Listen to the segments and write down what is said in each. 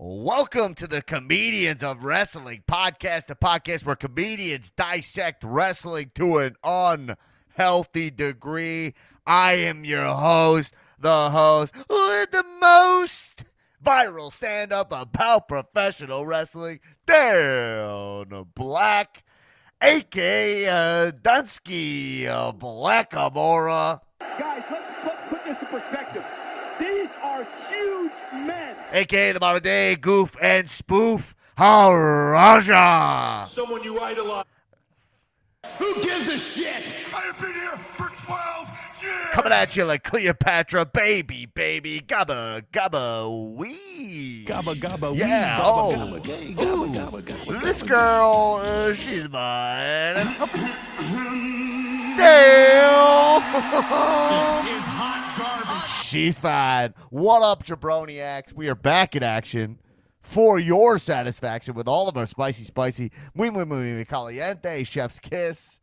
Welcome to the Comedians of Wrestling podcast, a podcast where comedians dissect wrestling to an unhealthy degree. I am your host, the host with the most viral stand-up about professional wrestling, Dan Black, a.k.a. Dunsky Blackamora. Guys, let's put this in perspective. These are huge men. A.k.a. the modern day goof and spoof, Haraja. Someone you idolize. Who gives a shit? I have been here for 12 years. Coming at you like Cleopatra, baby, gabba, gabba, wee. Gabba, gabba, wee. Yeah, Gabba, oh. gabba, gay, gabba, gabba, gabba, This gabba, girl, she's mine. Damn. Is hot garbage. She's fine. What up, jabroniacs? We are back in action for your satisfaction with all of our spicy, muy caliente, chef's kiss,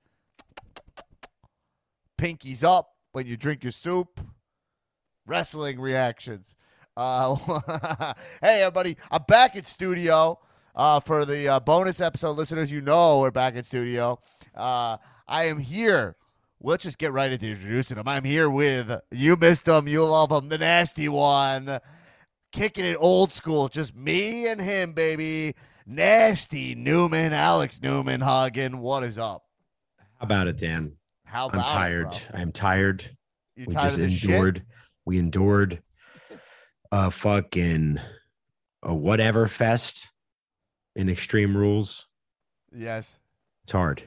pinkies up when you drink your soup, wrestling reactions. Hey, everybody, I'm back in studio for the bonus episode. Listeners, you know we're back in studio. I am here. Let's just get right into introducing him. I'm here with, you missed him, you love him, the nasty one, kicking it old school, just me and him, baby. Nasty Newman, Alex Newman, Hagen. What is up? How about it, Dan? How I'm about tired. it, bro? I'm tired. You We tired just of this endured. shit? We endured a fucking whatever fest in Extreme Rules. Yes. It's hard.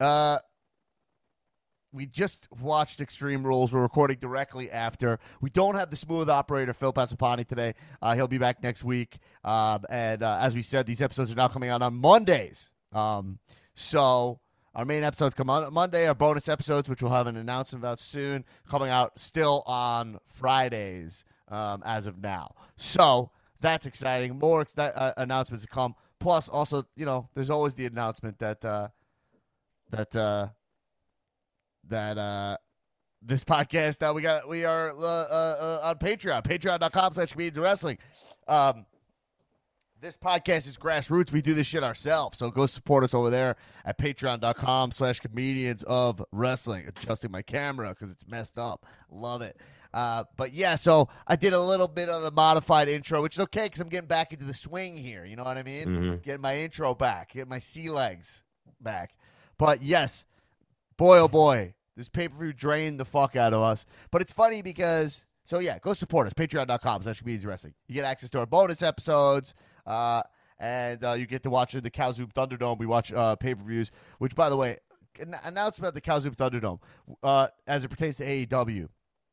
We just watched Extreme Rules. We're recording directly after. We don't have the smooth operator, Phil Passapani, today. He'll be back next week. And as we said, these episodes are now coming out on Mondays. So our main episodes come out on Monday. Our bonus episodes, which we'll have an announcement about soon, coming out still on Fridays as of now. So that's exciting. More announcements to come. Plus, also, you know, there's always the announcement that this podcast we are on patreon.com/comedians of wrestling. This podcast is grassroots. We do this shit ourselves, so go support us over there at patreon.com/comedians of wrestling. Adjusting my camera because it's messed up. Love it. But yeah, so I did a little bit of the modified intro, which is okay because I'm getting back into the swing here. You know what I mean? Mm-hmm. Getting my intro back, getting my sea legs back. But yes, boy, oh boy, this pay-per-view drained the fuck out of us. But it's funny because, so yeah, go support us. Patreon.com/comedians of wrestling. You get access to our bonus episodes, and you get to watch the Kowzoom Thunderdome. We watch pay-per-views, which, by the way, an announcement of the Kowzoom Thunderdome as it pertains to AEW.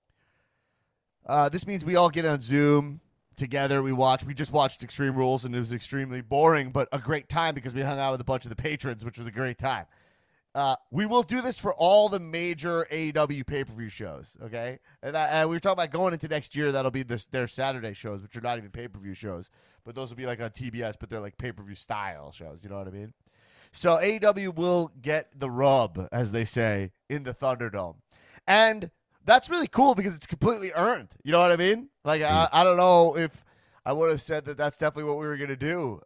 This means we all get on Zoom together. We just watched Extreme Rules, and it was extremely boring, but a great time because we hung out with a bunch of the patrons, which was a great time. We will do this for all the major AEW pay-per-view shows, okay? And we were talking about going into next year, that'll be their Saturday shows, which are not even pay-per-view shows. But those will be like on TBS, but they're like pay-per-view style shows, you know what I mean? So AEW will get the rub, as they say, in the Thunderdome. And that's really cool because it's completely earned, you know what I mean? Like, I don't know if I would have said that that's definitely what we were going to do.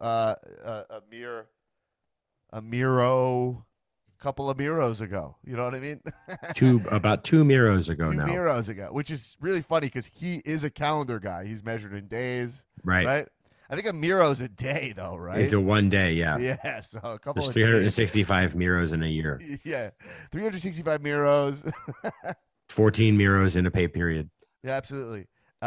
Couple of Miros ago. You know what I mean? About two Miros ago Two now. Miros ago, which is really funny because he is a calendar guy. He's measured in days. Right. I think a Miro's a day, though, right? It's a one day, yeah. Yeah, so a couple There's of 365 Miros in a year. days. Yeah, 365 Miros. 14 Miros in a pay period. Yeah, absolutely.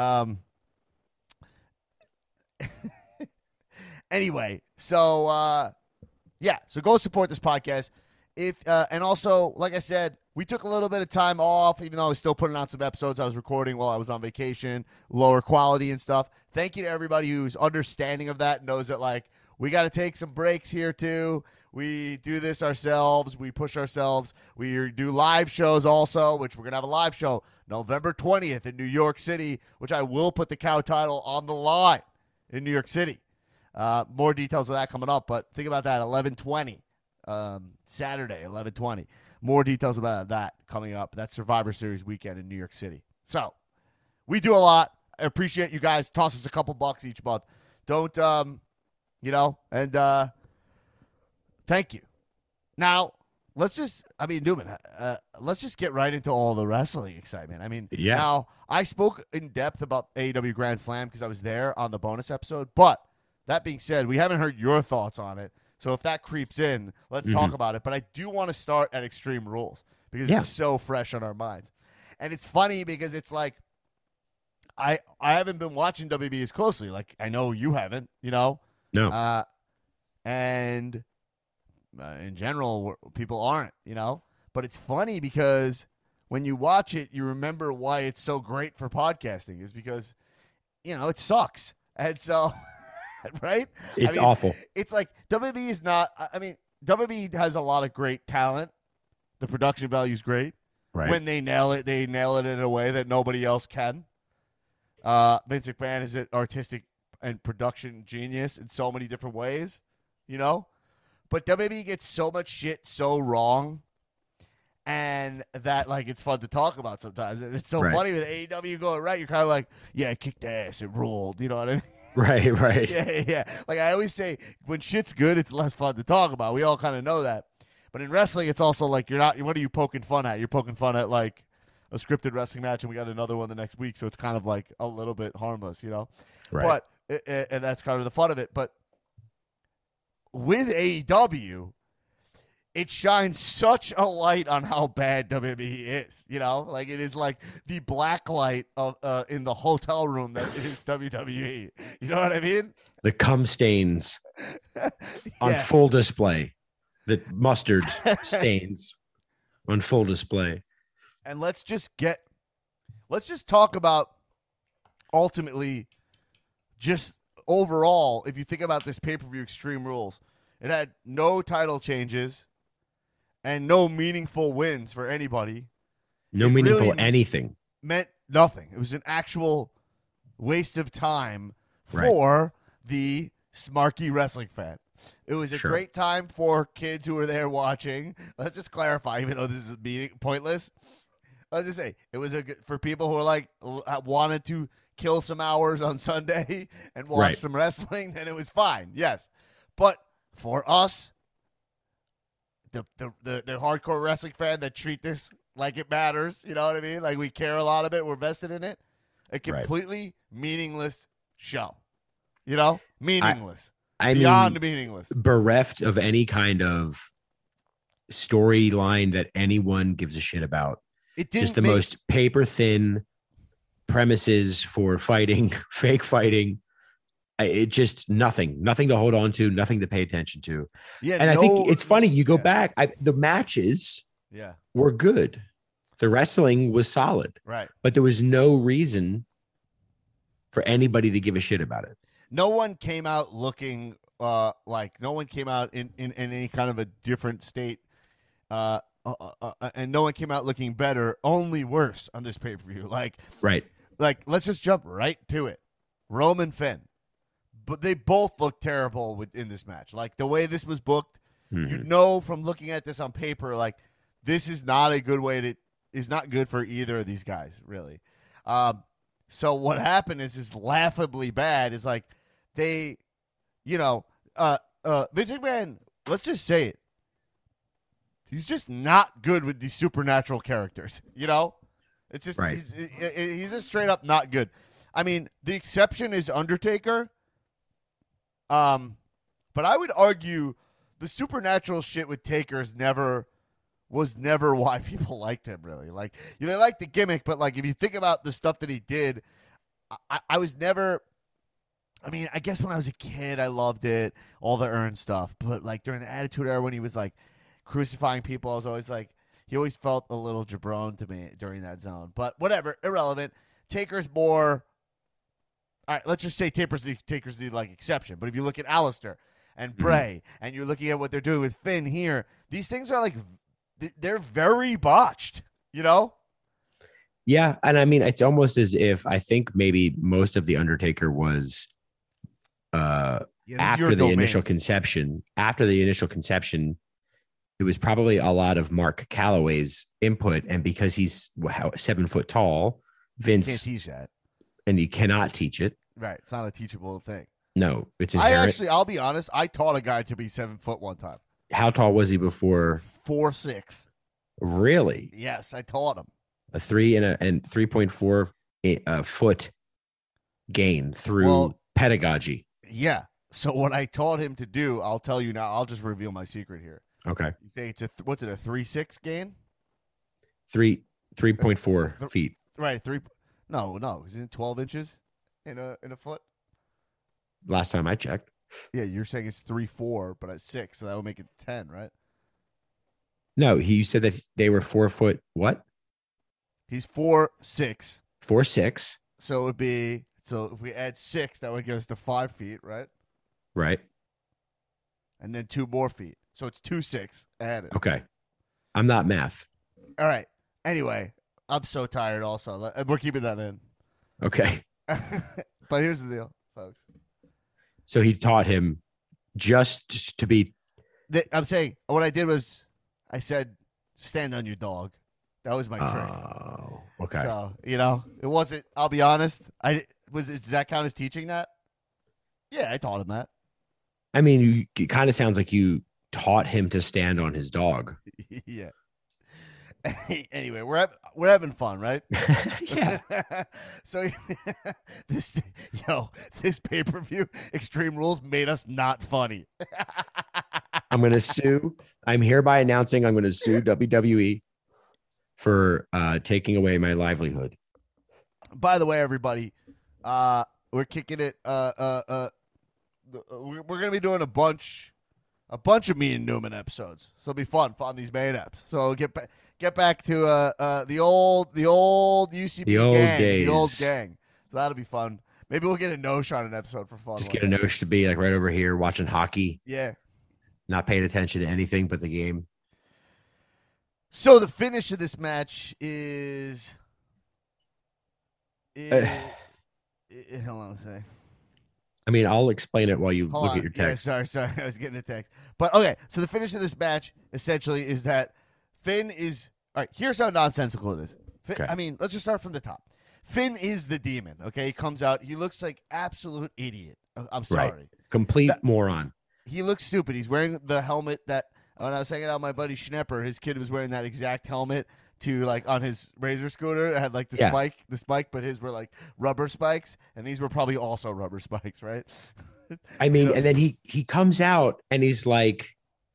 Anyway, so so go support this podcast. And also, like I said, we took a little bit of time off, even though I was still putting out some episodes I was recording while I was on vacation, lower quality and stuff. Thank you to everybody who's understanding of that, knows that, like, we got to take some breaks here, too. We do this ourselves. We push ourselves. We do live shows also, which we're going to have a live show November 20th in New York City, which I will put the cow title on the line in New York City. More details of that coming up, but think about that, 11/20. Saturday, 11/20. More details about that coming up. That's Survivor Series weekend in New York City. So, we do a lot. I appreciate you guys. Toss us a couple bucks each month. Don't you know, and thank you. Now, Newman, let's just get right into all the wrestling excitement. I mean, Yeah. Now, I spoke in depth about AEW Grand Slam because I was there on the bonus episode, but that being said, we haven't heard your thoughts on it. So if that creeps in, let's talk about it. But I do want to start at Extreme Rules because it's so fresh on our minds. And it's funny because it's like, I haven't been watching WB as closely. Like, I know you haven't, you know? No. And in general, people aren't, you know? But it's funny because when you watch it, you remember why it's so great for podcasting is because, you know, it sucks. And so, right? It's awful. It's like WB is not, WB has a lot of great talent. The production value is great. Right. When they nail it in a way that nobody else can. Vince McMahon is an artistic and production genius in so many different ways, you know? But WWE gets so much shit so wrong, and that, like, it's fun to talk about sometimes. And it's so funny with AEW going right. You're kind of like, yeah, it kicked ass. It ruled. You know what I mean? Right. Yeah. Like I always say, when shit's good, it's less fun to talk about. We all kind of know that. But in wrestling, it's also like what are you poking fun at? You're poking fun at, like, a scripted wrestling match, and we got another one the next week, so it's kind of like a little bit harmless, you know? Right. But and that's kind of the fun of it. But with AEW, it shines such a light on how bad WWE is, you know? Like, it is like the black light of in the hotel room that is WWE. You know what I mean? The cum stains on full display. The mustard stains on full display. And let's just talk about ultimately just overall, if you think about this pay-per-view Extreme Rules, it had no title changes and no meaningful wins for anybody. No meaningful anything. Meant nothing. It was an actual waste of time for the smarky wrestling fan. It was a great time for kids who were there watching. Let's just clarify, even though this is pointless. Let's just say it was for people who are like wanted to kill some hours on Sunday and watch some wrestling, then it was fine. Yes. But for us, the hardcore wrestling fan that treat this like it matters, you know what I mean? Like, we care a lot of it, we're vested in it. A completely meaningless show. You know? Meaningless. Beyond meaningless. Bereft of any kind of storyline that anyone gives a shit about. It didn't just the most paper thin premises for fighting, fake fighting. It just nothing to hold on to, nothing to pay attention to. Yeah, and I think it's funny. You go back, the matches were good. The wrestling was solid, right? But there was no reason for anybody to give a shit about it. No one came out looking like no one came out in any kind of a different state. And no one came out looking better, only worse on this pay-per-view. Like, let's just jump right to it. Roman Finn. But they both look terrible in this match. Like, the way this was booked, you know from looking at this on paper, like, this is not a good way is not good for either of these guys, really. So what happened is laughably bad. Is like they, you know, Vince McMahon, let's just say it. He's just not good with these supernatural characters, you know? It's just he's just straight up not good. I mean, the exception is Undertaker. But I would argue the supernatural shit with Taker was never why people liked him, really. Like, they like the gimmick, but, like, if you think about the stuff that he did, I was never – I mean, I guess when I was a kid, I loved it, all the Earn stuff. But, like, during the Attitude Era when he was, like, crucifying people, I was always like – he always felt a little jabron to me during that zone. But whatever, irrelevant. Taker's more – all right, let's just say Taker's the like, exception. But if you look at Alistair and Bray and you're looking at what they're doing with Finn here, these things are, like – they're very botched, you know? Yeah, and I mean, it's almost as if I think maybe most of The Undertaker was after the initial conception. After the initial conception, it was probably a lot of Mark Calloway's input, and because he's 7 foot tall, Vince can't teach that, and he cannot teach it. Right, it's not a teachable thing. No, it's inherent. I'll be honest, I taught a guy to be 7 foot one time. How tall was he before? 4'6". Really? Yes, I taught him. A 3.4 foot gain through pedagogy. Yeah. So what I taught him to do, I'll tell you now. I'll just reveal my secret here. Okay. You think it's what's it, a 3.6 gain? 3.4 feet. Right. No. Isn't it 12 inches in a foot? Last time I checked. Yeah, you're saying it's 3.4, but at 6, so that would make it 10, right? No, you said that they were 4 foot. What? He's 4'6". 4'6". So it would be, so if we add 6, that would get us to 5 feet, right? Right. And then 2 more feet. So it's 2'6" added. Okay. I'm not math. All right. Anyway, I'm so tired also. We're keeping that in. Okay. But here's the deal, folks. So he taught him just to be. I'm saying what I did was I said, stand on your dog. That was my trick. Oh, okay. So, it wasn't, I'll be honest. Does that count as teaching that? Yeah, I taught him that. I mean, it kind of sounds like you taught him to stand on his dog. Yeah. Anyway, we're having fun, right? Yeah. So this pay-per-view Extreme Rules made us not funny. I'm going to sue. I'm hereby announcing I'm going to sue WWE for taking away my livelihood. By the way, everybody, we're kicking it. We're going to be doing a bunch of me and Newman episodes, so it'll be fun on these main eps. So get back to the old UCB the old gang, days. the old gang. So that'll be fun. Maybe we'll get a Nosh on an episode for fun. Just get a Nosh to be like right over here watching hockey. Yeah. Not paying attention to anything but the game. So the finish of this match is hold on a second. I mean, I'll explain it while you look at your text. Yeah, sorry. I was getting a text. But okay, so the finish of this match essentially is that Finn is all right. Here's how nonsensical it is. Okay. I mean, let's just start from the top. Finn is the demon. Okay, he comes out. He looks like absolute idiot. I'm sorry, Right. Complete moron. He looks stupid. He's wearing the helmet that when I was hanging out with my buddy Schnepper, his kid was wearing that exact helmet to like on his Razor scooter. It had like the spike, but his were like rubber spikes, and these were probably also rubber spikes, right? I mean, and then he comes out and he's like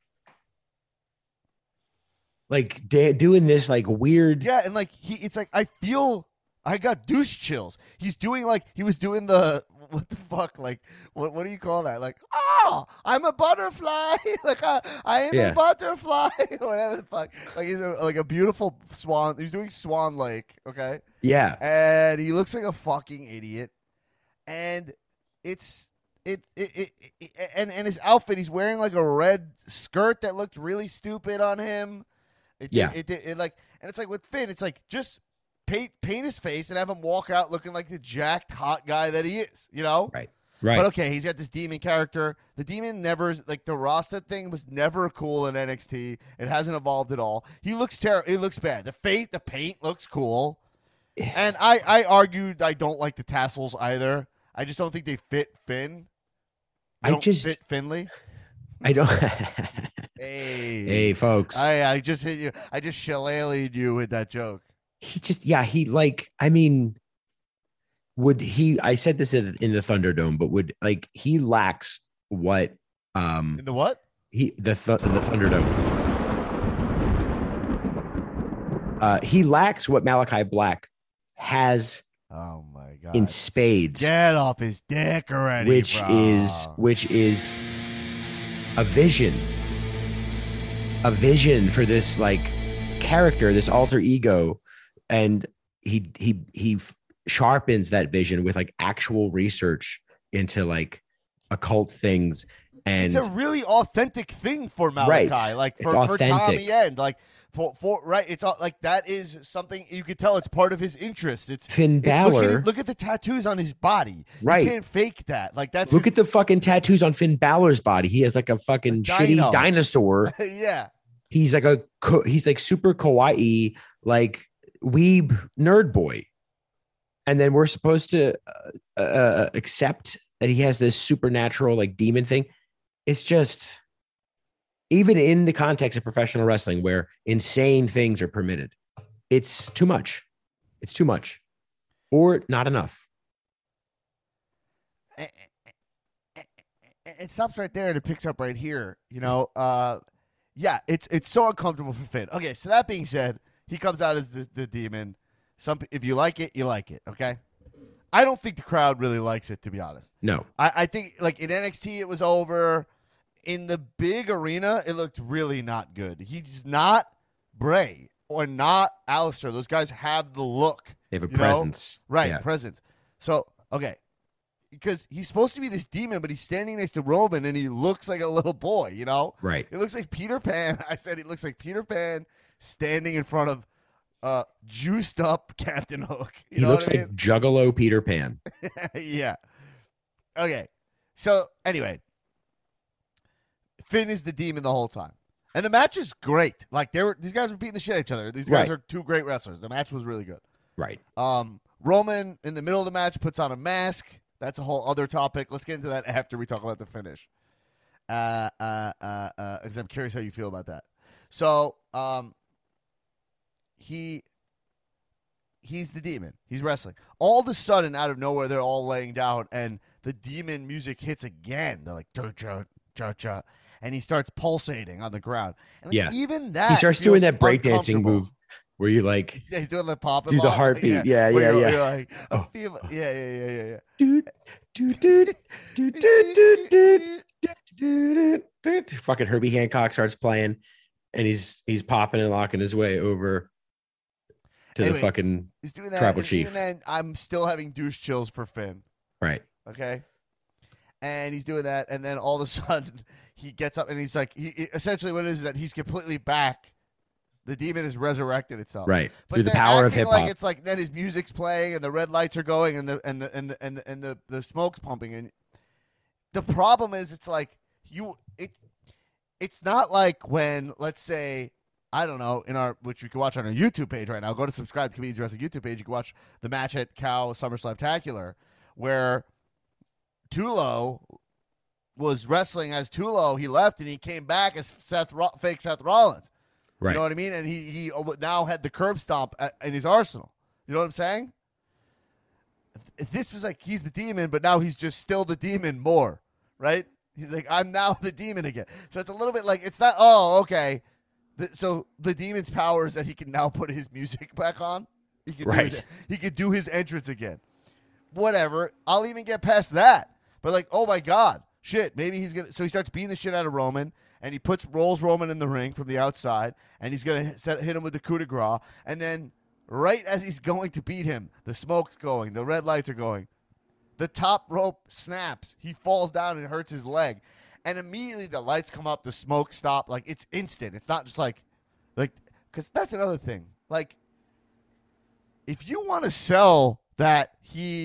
doing this like weird. Yeah, and like it's like I got douche chills. He's doing like he was doing the what the fuck, like what do you call that? Like, oh, I'm a butterfly. Like I am a butterfly. Whatever the fuck. Like he's like a beautiful swan. He's doing Swan Lake. Okay. Yeah. And he looks like a fucking idiot. And and his outfit, he's wearing like a red skirt that looked really stupid on him. It like, and it's like with Finn, it's like just paint his face and have him walk out looking like the jacked hot guy that he is, Right. But okay, he's got this demon character. The demon never, like the Rasta thing was never cool in NXT. It hasn't evolved at all. He looks terrible. It looks bad. The paint looks cool. And I argued I don't like the tassels either. I just don't think they fit Finn. They don't fit Finley. I don't. Hey, folks. I just hit you. I just shillelagh'd you with that joke. I said this in the Thunderdome, but he lacks what in the what? The Thunderdome. He lacks what Malachi Black has. Oh my god! In spades. Get off his dick already. Which is a vision. A vision for this like character, this alter ego, and he sharpens that vision with like actual research into like occult things, and it's a really authentic thing for Malachi, right. Like for Tommy End, like for right. It's all like that is something you could tell it's part of his interest. It's Finn Balor. Look at the tattoos on his body. Right, you can't fake that. Like that's look at the fucking tattoos on Finn Balor's body. He has like a fucking shitty dinosaur. Yeah, he's like super kawaii, like weeb nerd boy. And then we're supposed to accept that he has this supernatural like demon thing. It's just, even in the context of professional wrestling where insane things are permitted, it's too much. It's too much or not enough. It stops right there and it picks up right here. Yeah, it's so uncomfortable for Finn. Okay, so that being said, he comes out as the demon. If you like it, you like it, okay? I don't think the crowd really likes it, to be honest. No. I think, like, in NXT, it was over. In the big arena, it looked really not good. He's not Bray or not Alistair. Those guys have the look. They have a presence. Right, yeah. presence. So, okay. Because he's supposed to be this demon, but he's standing next to Roman, and he looks like a little boy, Right. It looks like Peter Pan. I said he looks like Peter Pan standing in front of juiced up Captain Hook. He looks like Juggalo Peter Pan. Yeah. Okay. So, anyway. Finn is the demon the whole time. And the match is great. Like, these guys were beating the shit out of each other. These guys are two great wrestlers. The match was really good. Right. Roman, in the middle of the match, puts on a mask. That's a whole other topic. Let's get into that after we talk about the finish. Because I'm curious how you feel about that. So, he's the demon. He's wrestling. All of a sudden, out of nowhere, they're all laying down, and the demon music hits again. They're like, cha-cha, cha-cha. And he starts pulsating on the ground. And like, even that, he starts doing that breakdancing move where you like, he's doing the pop, do the heartbeat, yeah. You're like, yeah. Fucking Herbie Hancock starts playing, and he's popping and locking his way over to the fucking he's doing that, tribal chief. And then I'm still having douche chills for Finn. Right. Okay. And he's doing that, and then all of a sudden he gets up and he's like, essentially what it is that he's completely back. The demon has resurrected itself, right? But through the power of hip hop. Like it's like then his music's playing and the red lights are going and the smoke's pumping. And the problem is, it's like it's not like when, let's say, I don't know, which you can watch on our YouTube page right now. Go to subscribe to Comedians Wrestling YouTube page. You can watch the match at Cal Summer Slaptacular where Tulo was wrestling as Tulo. He left and he came back as fake Seth Rollins. Right. You know what I mean? And he now had the curb stomp in his arsenal. You know what I'm saying? This was like he's the demon, but now he's just still the demon more, right? He's like, I'm now the demon again. So it's a little bit like, it's not, oh, okay. So the demon's power is that he can now put his music back on. He could do his entrance again. Whatever. I'll even get past that. But like, oh my God, shit, maybe he's going to, so he starts beating the shit out of Roman, and he rolls Roman in the ring from the outside, and he's going to hit him with the coup de grace, and then right as he's going to beat him, the smoke's going, the red lights are going, the top rope snaps, he falls down and hurts his leg, and immediately the lights come up, the smoke stops, like it's instant. It's not just like, because that's another thing. Like, if you want to sell that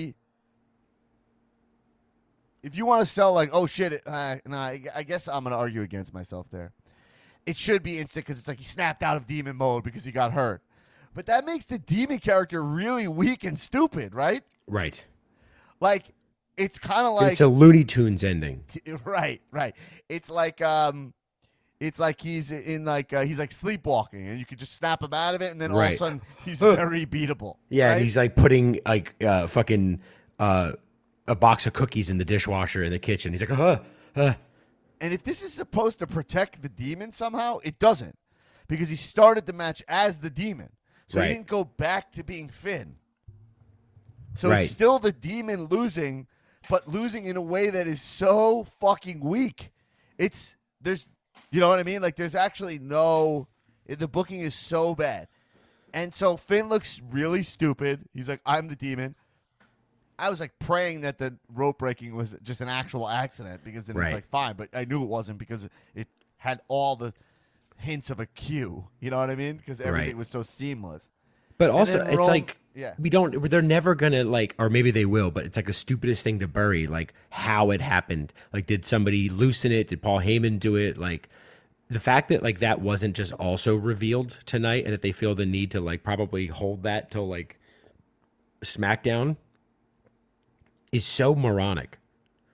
if you want to sell like, oh shit, I guess I'm going to argue against myself there. It should be instant because it's like he snapped out of demon mode because he got hurt. But that makes the demon character really weak and stupid, right? Right. Like, it's kind of like... It's a Looney Tunes ending. Right. It's like he's in like, he's like sleepwalking and you could just snap him out of it and then all of a sudden he's very beatable. Yeah, right? And he's like putting like fucking... a box of cookies in the dishwasher in the kitchen. He's like, And if this is supposed to protect the demon somehow, it doesn't. Because he started the match as the demon. So he didn't go back to being Finn. So it's still the demon losing, but losing in a way that is so fucking weak. You know what I mean? Like, there's actually the booking is so bad. And so Finn looks really stupid. He's like, I'm the demon. I was like praying that the rope breaking was just an actual accident because then it's like fine, but I knew it wasn't because it had all the hints of a cue. You know what I mean? Because everything was so seamless. But also, it's like they're never gonna like, or maybe they will, but it's like the stupidest thing to bury, like how it happened. Like, did somebody loosen it? Did Paul Heyman do it? Like, the fact that like that wasn't just also revealed tonight, and that they feel the need to like probably hold that till like SmackDown is so moronic.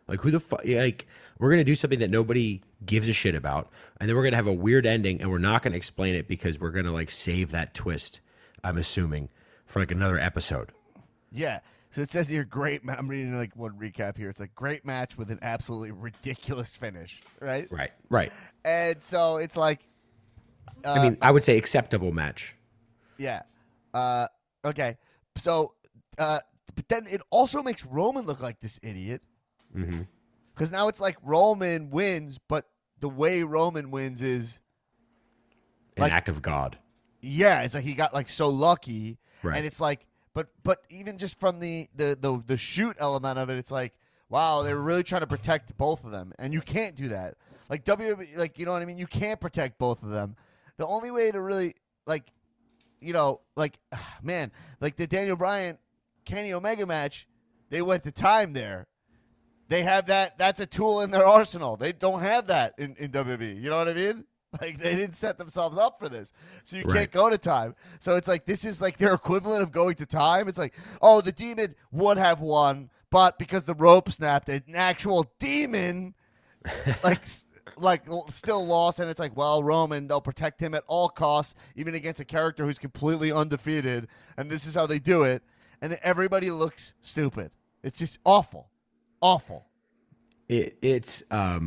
Like, who the fuck? Like, we're going to do something that nobody gives a shit about, and then we're going to have a weird ending, and we're not going to explain it because we're going to, like, save that twist, I'm assuming, for, like, another episode. Yeah. So it says here, I'm reading, like, one recap here. It's like, great match with an absolutely ridiculous finish, right? Right. And so it's like... I mean, I would say acceptable match. Yeah. Okay. So, but then it also makes Roman look like this idiot. Mm-hmm. Because now it's like Roman wins, but the way Roman wins is an act of God. Yeah, it's like he got like so lucky, right. And it's like, but even just from the shoot element of it, it's like, wow, they were really trying to protect both of them, and you can't do that. Like WWE, like, you know what I mean? You can't protect both of them. The only way to really, like, you know, like, man, like the Daniel Bryan Kenny Omega match, they went to time there. They have that. That's a tool in their arsenal. They don't have that in WWE. You know what I mean? Like, they didn't set themselves up for this. So you can't go to time. So it's like, this is like their equivalent of going to time. It's like, oh, the demon would have won, but because the rope snapped, an actual demon, like still lost. And it's like, well, Roman, they'll protect him at all costs, even against a character who's completely undefeated. And this is how they do it. And then everybody looks stupid. It's just awful. Awful. It's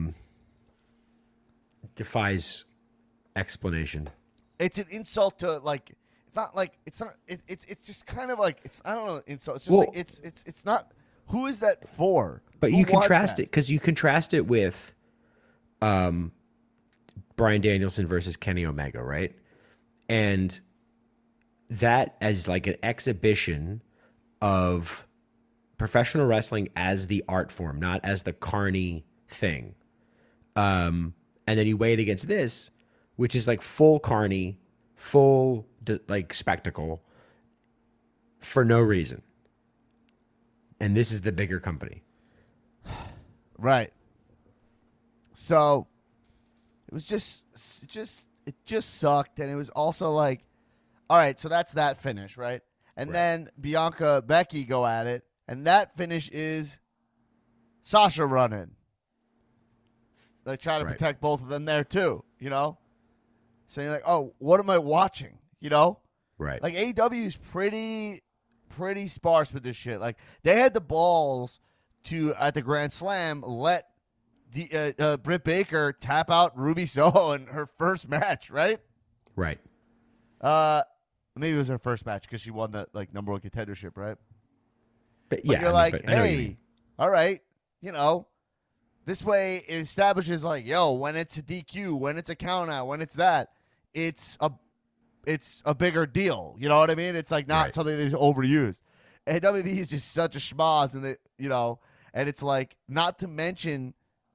defies explanation. It's an insult to, like, it's just kind of like, I don't know, insult. It's just like, it's not, who is that for? But who you contrast it, because you contrast it with Bryan Danielson versus Kenny Omega, right? And that as like an exhibition of professional wrestling as the art form, not as the carny thing. And then you weigh it against this, which is like full carny, full like spectacle for no reason. And this is the bigger company. Right. So it was it just sucked. And it was also like, all right, so that's that finish, right? And then Bianca, Becky go at it. And that finish is Sasha running. They try to protect both of them there too, you know? So you're like, oh, what am I watching? You know? Right. Like, AEW is pretty sparse with this shit. Like, they had the balls to, at the Grand Slam, let Britt Baker tap out Ruby Soho in her first match, right? Right. Maybe it was her first match because she won the, like, number one contendership, right? But yeah, you're like, hey, all right, you know, this way it establishes, like, yo, when it's a DQ, when it's a count out, when it's that, it's a bigger deal. You know what I mean? It's like not something that's overused. And WWE is just such a schmoz, and you know, and it's like, not to mention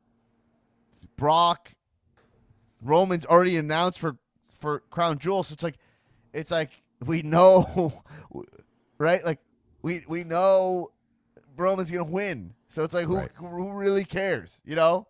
Roman's already announced for Crown Jewel, so it's like we know, right? Like, we know Roman's going to win. So it's like, who really cares, you know?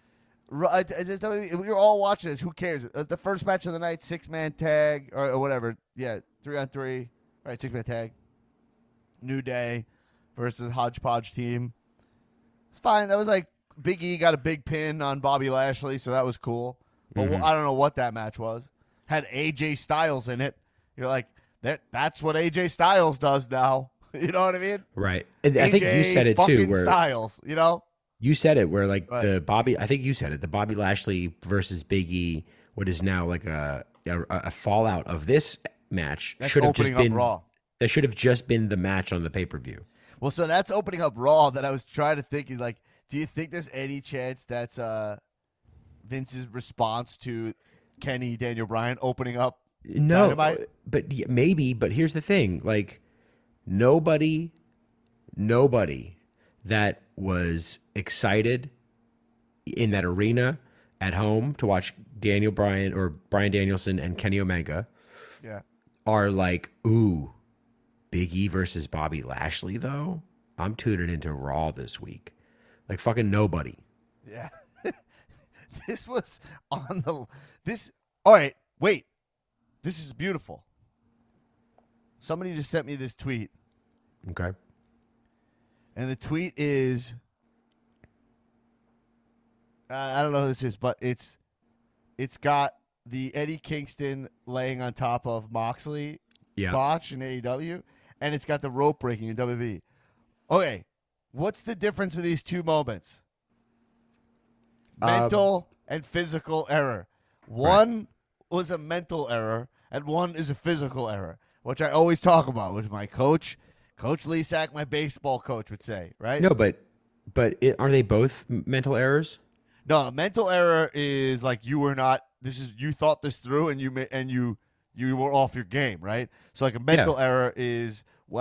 We're all watching this. Who cares? The first match of the night, 6-man tag or whatever. Yeah, 3-on-3. All right, 6-man tag. New Day versus Hodgepodge team. It's fine. That was like, Big E got a big pin on Bobby Lashley, so that was cool. But I don't know what that match was. Had AJ Styles in it. You're like, that's what AJ Styles does now. You know what I mean? Right. And I think you said it too. Where Styles, you know? You said it where, like, I think you said it, the Bobby Lashley versus Big E, what is now like a fallout of this match should have just been Raw. That should have just been the match on the pay-per-view. Well, so that's opening up Raw that I was trying to think, like, do you think there's any chance that's Vince's response to Kenny Daniel Bryan opening up Dynamite? But maybe, but here's the thing, like, Nobody that was excited in that arena at home to watch Daniel Bryan or Bryan Danielson and Kenny Omega are like, ooh, Big E versus Bobby Lashley, though? I'm tuning into Raw this week. Like, fucking nobody. Yeah. This was on the... All right, wait. This is beautiful. Somebody just sent me this tweet. Okay. And the tweet is, I don't know who this is, but it's got the Eddie Kingston laying on top of Moxley botch in AEW, and it's got the rope breaking in WWE. Okay, what's the difference with these two moments? Mental and physical error. One was a mental error, and one is a physical error, which I always talk about with my coach. Coach Lesak, my baseball coach, would say, right? No, but are they both mental errors? No, a mental error is like you thought this through and you were off your game, right? So like a mental error is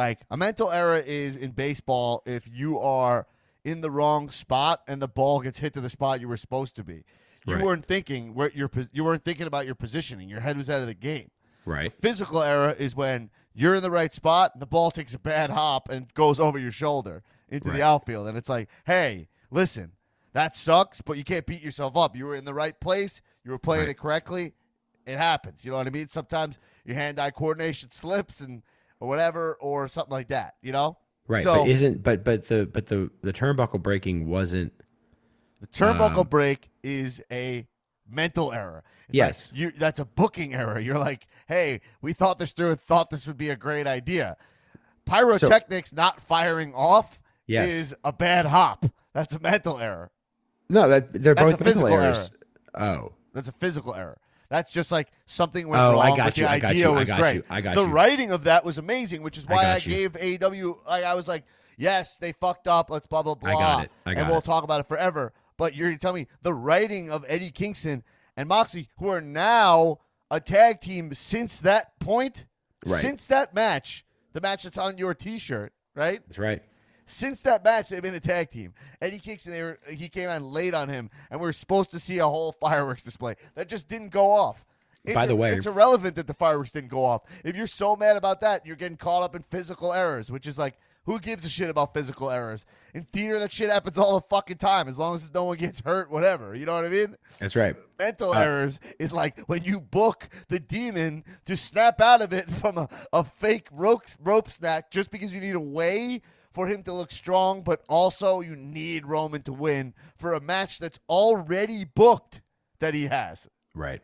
in baseball if you are in the wrong spot and the ball gets hit to the spot you were supposed to be. You weren't thinking you weren't thinking about your positioning. Your head was out of the game. Right. A physical error is when you're in the right spot and the ball takes a bad hop and goes over your shoulder into the outfield, and it's like, hey, listen. That sucks, but you can't beat yourself up. You were in the right place. You were playing it correctly. It happens. You know what I mean? Sometimes your hand-eye coordination slips or whatever, or something like that. You know? Right. So, but the turnbuckle breaking wasn't. The turnbuckle break is a mental error. It's like that's a booking error. You're like, hey, we thought this through and thought this would be a great idea. Pyrotechnics not firing off is a bad hop. That's a mental error. No, they're both mental errors. Error. Oh, that's a physical error. That's just like something went wrong. I got you. I got you. The writing of that was amazing, which is why I gave AEW. I was like, yes, they fucked up. Let's blah blah blah. I got it. And we'll talk about it forever. But you're telling me the writing of Eddie Kingston and Moxley, who are now a tag team since that point, since that match, the match that's on your T-shirt, right? That's right. Since that match, they've been a tag team. Eddie Kingston, he came on late on him, and we were supposed to see a whole fireworks display. That just didn't go off. By the way, it's irrelevant that the fireworks didn't go off. If you're so mad about that, you're getting caught up in physical errors, which is like, who gives a shit about physical errors? In theater, that shit happens all the fucking time, as long as no one gets hurt, whatever. You know what I mean? That's right. Mental errors is like when you book the demon to snap out of it from a fake rope snap just because you need a way for him to look strong, but also you need Roman to win for a match that's already booked that he has. Right.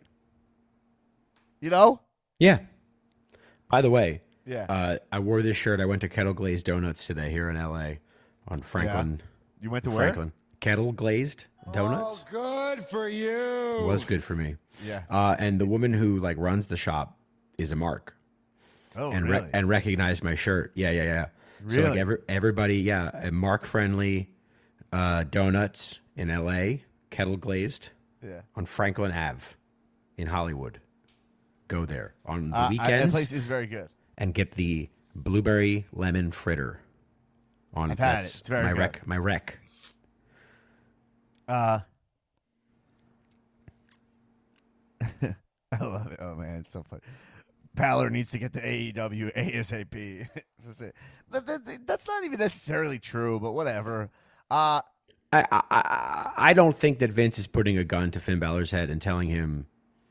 You know? Yeah. By the way, I wore this shirt. I went to Kettle Glazed Donuts today here in L.A. on Franklin. Yeah. You went to Franklin. Where? Kettle Glazed Donuts. Oh, good for you. It was good for me. Yeah. And the woman who runs the shop is a Mark. Oh, and really? And recognized my shirt. Yeah. Really? So everybody, Mark friendly donuts in L.A. Kettle Glazed. Yeah. On Franklin Ave in Hollywood. Go there on the weekends. That place is very good. And get the blueberry lemon fritter. I've had it. It's very good. My rec. I love it. Oh man, it's so funny. Balor needs to get to AEW ASAP. That's not even necessarily true, but whatever. I don't think that Vince is putting a gun to Finn Balor's head and telling him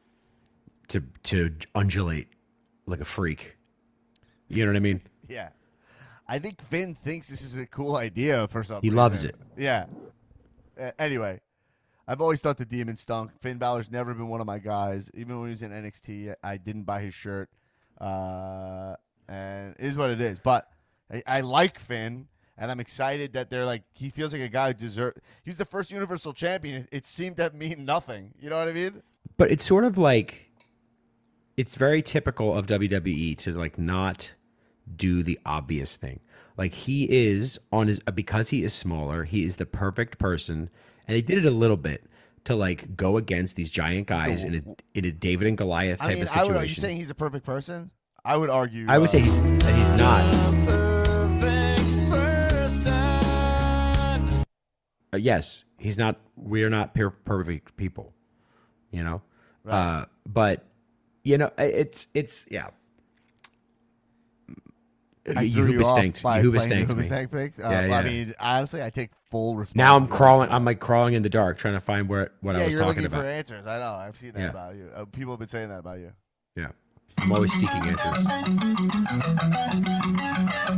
to undulate like a freak. You know what I mean? Yeah. I think Finn thinks this is a cool idea for something. He loves it. Yeah. Anyway, I've always thought the Demon stunk. Finn Balor's never been one of my guys. Even when he was in NXT, I didn't buy his shirt. And it is what it is. But I like Finn, and I'm excited that they're like, he feels like a guy who deserves. He's the first Universal Champion. It seemed to mean nothing. You know what I mean? But it's sort of like, it's very typical of WWE to not do the obvious thing. Like he is because he is smaller, he is the perfect person, and he did it a little bit to go against these giant guys in a David and Goliath type of situation. Are you saying he's a perfect person? I would argue. I would say that he's not. Yes, he's not. We're not perfect people, you know. Right. But it's yeah. You stank me. I mean, honestly, I take full responsibility. Now I'm crawling. I'm crawling in the dark, trying to find what I was talking about. Yeah, you're looking for answers. I know. I've seen that about you. People have been saying that about you. Yeah, I'm always seeking answers.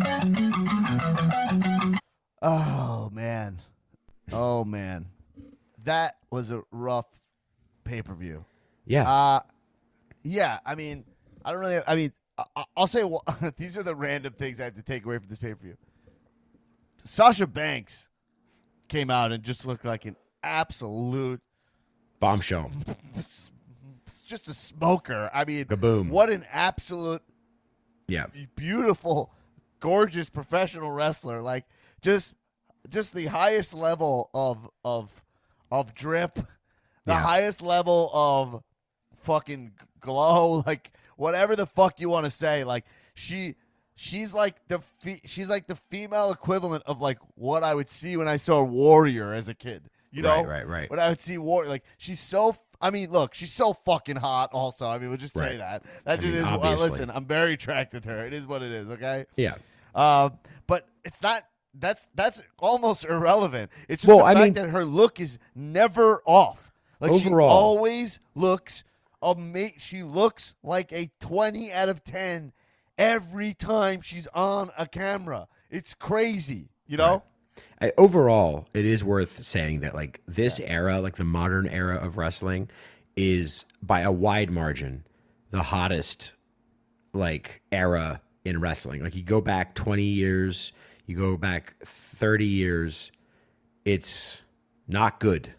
Oh man. that was a rough pay-per-view. Yeah. Yeah, I mean, I don't really. I mean, I'll say these are the random things I have to take away from this pay-per-view. Sasha Banks came out and just looked like an absolute bombshell. Just a smoker. I mean, kaboom! What an absolute, beautiful, gorgeous professional wrestler. Like just the highest level of drip, the highest level of fucking glow. Like whatever the fuck you want to say. Like she's like the female equivalent of like what I would see when I saw Warrior as a kid. You know, right. When I would see Warrior, like she's so. I mean, look, she's so fucking hot. Also, I mean, we'll just say that. That just is. Listen, I'm very attracted to her. It is what it is. Okay. Yeah. But it's not. That's almost irrelevant. It's just the fact that her look is never off. Like overall, she always looks amazing. She looks like a 20 out of 10 every time she's on a camera. It's crazy. You know. Right. Overall, it is worth saying that like this era, like the modern era of wrestling, is by a wide margin the hottest like era in wrestling. Like you go back 20 years, you go back 30 years, it's not good.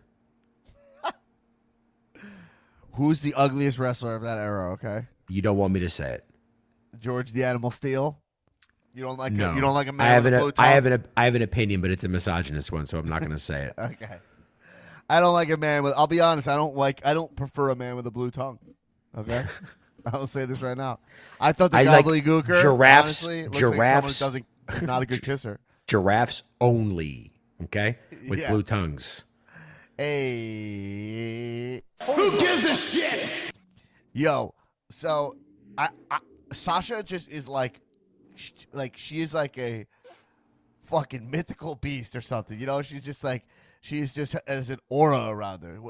Who's the ugliest wrestler of that era? Okay, you don't want me to say it. George the Animal Steel. You don't like no. You don't like a man with a blue tongue? I have an opinion, but it's a misogynist one, so I'm not going to say it. Okay. I don't like a man with. I'll be honest. I don't prefer a man with a blue tongue. Okay. I'll say this right now. I thought the gobbledygooker like giraffes. Honestly, looks giraffes like is not a good kisser. Giraffes only. Okay, with blue tongues. Hey. Who gives a shit? Yo. So Sasha just is like she is like a fucking mythical beast or something, you know. She's just has an aura around her.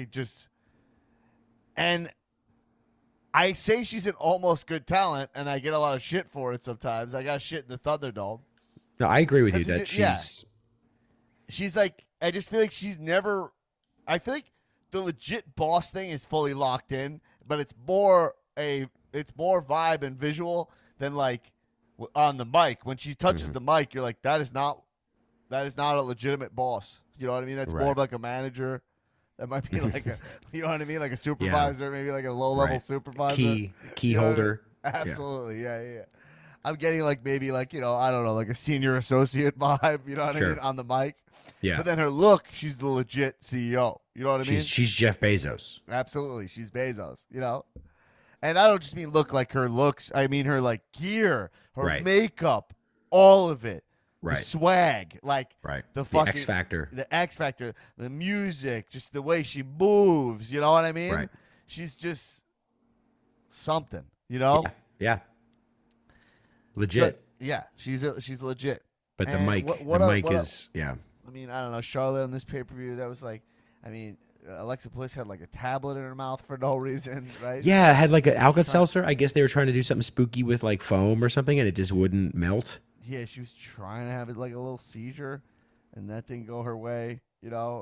And I say she's an almost good talent, and I get a lot of shit for it sometimes. I got shit in the Thunderdome. No, I agree with you that she's like, I just feel like she's never. I feel like the legit boss thing is fully locked in, but it's more vibe and visual than like. On the mic, when she touches the mic, you're like, that is not a legitimate boss. You know what I mean? That's more of like a manager. That might be like you know what I mean? Like a supervisor, maybe like a low level supervisor. Key holder. Absolutely. Yeah. I'm getting like maybe like, you know, I don't know, like a senior associate vibe, you know what I mean? On the mic. Yeah. But then her look, she's the legit CEO. You know what I mean? She's Jeff Bezos. Absolutely. She's Bezos, you know? And I don't just mean look like her looks. I mean her like gear, her makeup, all of it. The swag, like the fucking X Factor. The X Factor, the music, just the way she moves. You know what I mean? Right. She's just something, you know? Yeah. Legit. She's legit. But the mic is. I mean, I don't know. Charlotte on this pay-per-view, that was like, I mean, Alexa Bliss had like a tablet in her mouth for no reason, right? Yeah, it had like an Alka-Seltzer. I guess they were trying to do something spooky with like foam or something, and it just wouldn't melt. Yeah, she was trying to have it like a little seizure, and that didn't go her way. You know,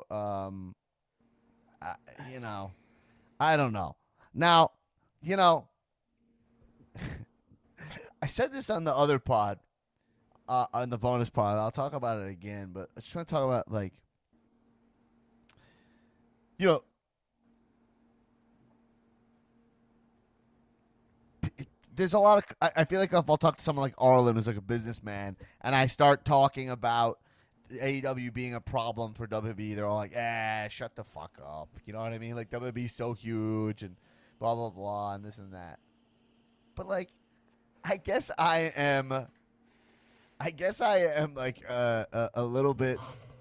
I don't know. Now, you know, I said this on the other pod, on the bonus pod. I'll talk about it again, but I just want to talk about like. You know, there's a lot of. I feel like if I'll talk to someone like Arlen, who's like a businessman, and I start talking about AEW being a problem for WWE, they're all like, shut the fuck up. You know what I mean? Like, WWE's so huge and blah, blah, blah, and this and that. But, like, I guess I am like a little bit.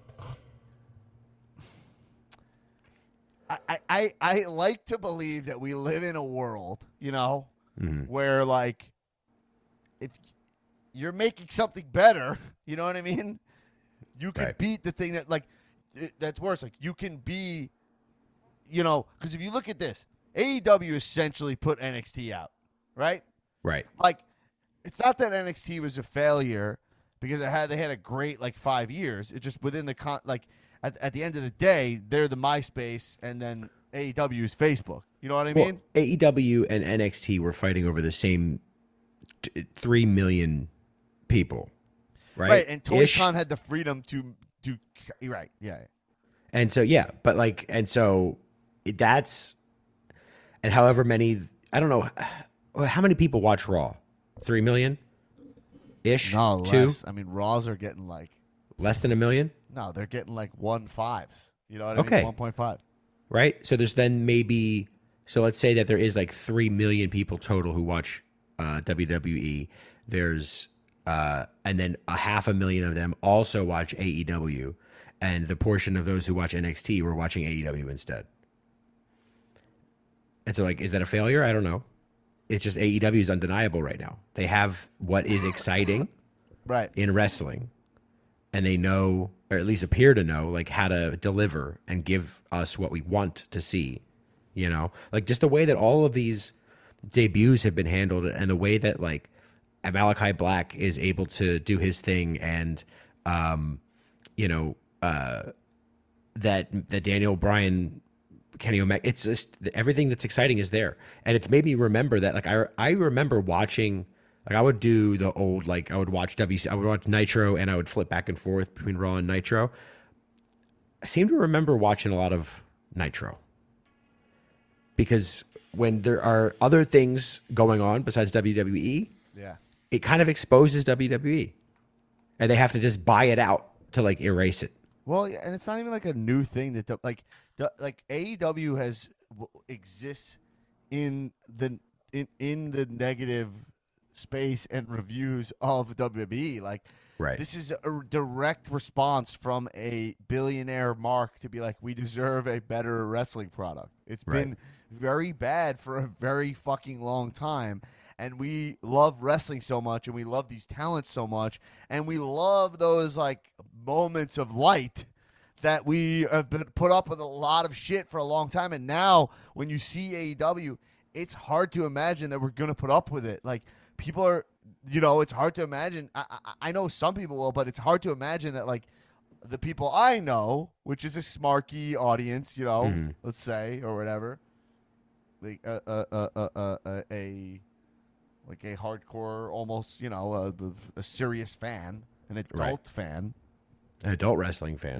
I like to believe that we live in a world, you know, where like if you're making something better, you know what I mean? You can beat the thing that like that's worse. Like you can be, you know, because if you look at this, AEW essentially put NXT out, right? Right. Like it's not that NXT was a failure because they had a great like 5 years. It just within the at the end of the day, they're the MySpace, and then AEW is Facebook. You know what I mean? AEW and NXT were fighting over the same 3 million people, right? Right, and Tony Khan had the freedom to do. Right, yeah. And so that's, and however many, I don't know how many people watch Raw. 3 million ish. No, two. less. I mean, Raws are getting like less than 1 million. No, they're getting like 1.5s. You know what I mean? 1.5. Right. So there's then maybe. So let's say that there is like 3 million people total who watch WWE. There's and then 500,000 of them also watch AEW, and the portion of those who watch NXT were watching AEW instead. And so, like, is that a failure? I don't know. It's just AEW is undeniable right now. They have what is exciting, right, in wrestling, and they know, or at least appear to know, like how to deliver and give us what we want to see. You know, like just the way that all of these debuts have been handled, and the way that like Malachi Black is able to do his thing, and that Daniel Bryan, Kenny Omega, it's just everything that's exciting is there, and it's made me remember that. Like I remember watching, like I would do the old, like I would watch I would watch Nitro, and I would flip back and forth between Raw and Nitro. I seem to remember watching a lot of Nitro. Because when there are other things going on besides WWE, it kind of exposes WWE, and they have to just buy it out to like erase it. Well, and it's not even like a new thing that like AEW exists in the negative space and reviews of WWE. Like, right, this is a direct response from a billionaire Mark to be like, we deserve a better wrestling product. It's been very bad for a very fucking long time, and we love wrestling so much, and we love these talents so much, and we love those like moments of light that we have been put up with a lot of shit for a long time. And now when you see AEW, it's hard to imagine that we're going to put up with it. Like, people are, it's hard to imagine. I know some people will, but it's hard to imagine that, like, the people I know, which is a smarky audience, let's say, or whatever, like a hardcore, almost, a serious fan, an adult fan, an adult wrestling fan,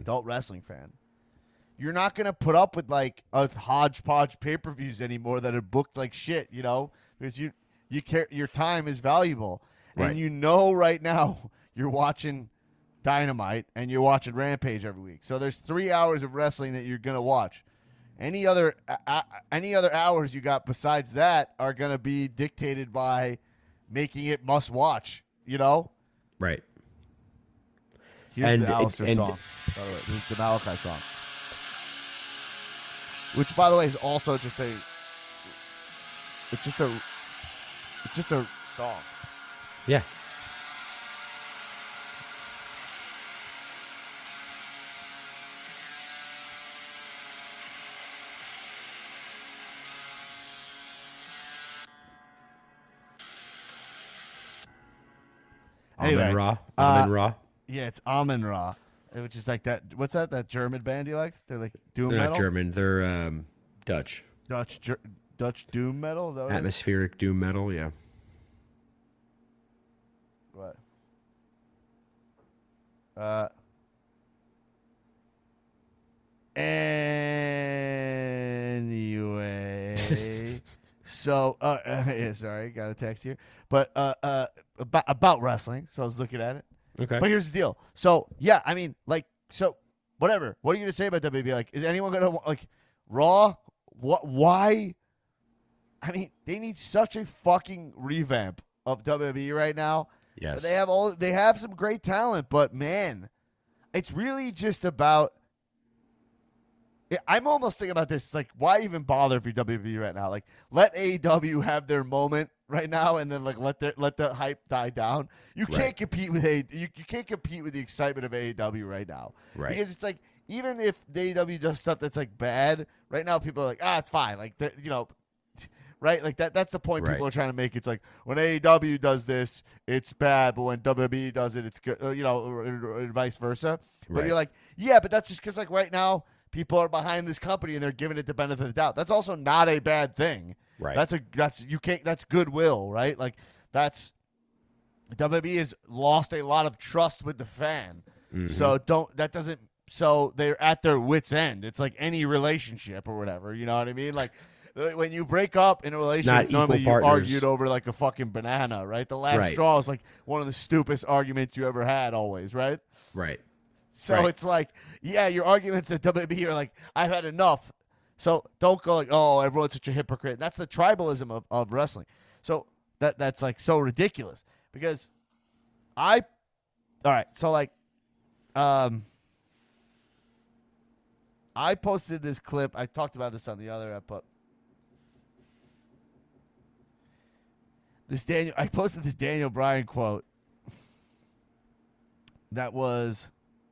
You're not gonna put up with like a hodgepodge pay-per-views anymore that are booked like shit, because you care, your time is valuable, and right now you're watching Dynamite and you're watching Rampage every week. So there's 3 hours of wrestling that you're gonna watch. Any other hours you got besides that are gonna be dictated by making it must watch. Right. Here's the Alistair song. By the way, this is the Malachi song, which, by the way, is also just a song. Yeah. Anyway, Amen Ra. Yeah, it's Amen Ra, which is like that. What's that? That German band he likes? They're like doom metal. They're not German. They're Dutch. Dutch doom metal. Is that what atmospheric doom metal. Yeah. What? Anyway. So, sorry, got a text here, but about wrestling. So I was looking at it. Okay. But here's the deal. So yeah, I mean, like, so whatever. What are you gonna say about WWE? Like, is anyone gonna like Raw? What? Why? I mean, they need such a fucking revamp of WWE right now. Yes. They have some great talent, but man, it's really just about. I'm almost thinking about this. Like, why even bother if you're WWE right now? Like, let AEW have their moment right now, and then like let the hype die down. You can't compete with you can't compete with the excitement of AEW right now, right? Because it's like, even if the AEW does stuff that's like bad right now, people are like, it's fine. Like, right? Like that's the point Right. people are trying to make. It's like when AEW does this, it's bad, but when WWE does it, it's good. Or vice versa. But Right. you're like, yeah, but that's just because like right now people are behind this company and they're giving it the benefit of the doubt. That's also not a bad thing. Right. That's goodwill, right? Like that's WWE has lost a lot of trust with the fan. Mm-hmm. So they're at their wits' end. It's like any relationship or whatever. You know what I mean? Like when you break up in a relationship, Not normally equal you partners. argued over like a fucking banana, right? The last Right. straw is like one of the stupidest arguments you ever had, always, right? Right. So Right. it's like, yeah, your arguments at WWE are like, I've had enough. So don't go like, oh, everyone's such a hypocrite. That's the tribalism of wrestling. So that's like so ridiculous because all right, so like, I posted this clip. I talked about this on the other app, but I posted this Daniel Bryan quote that was,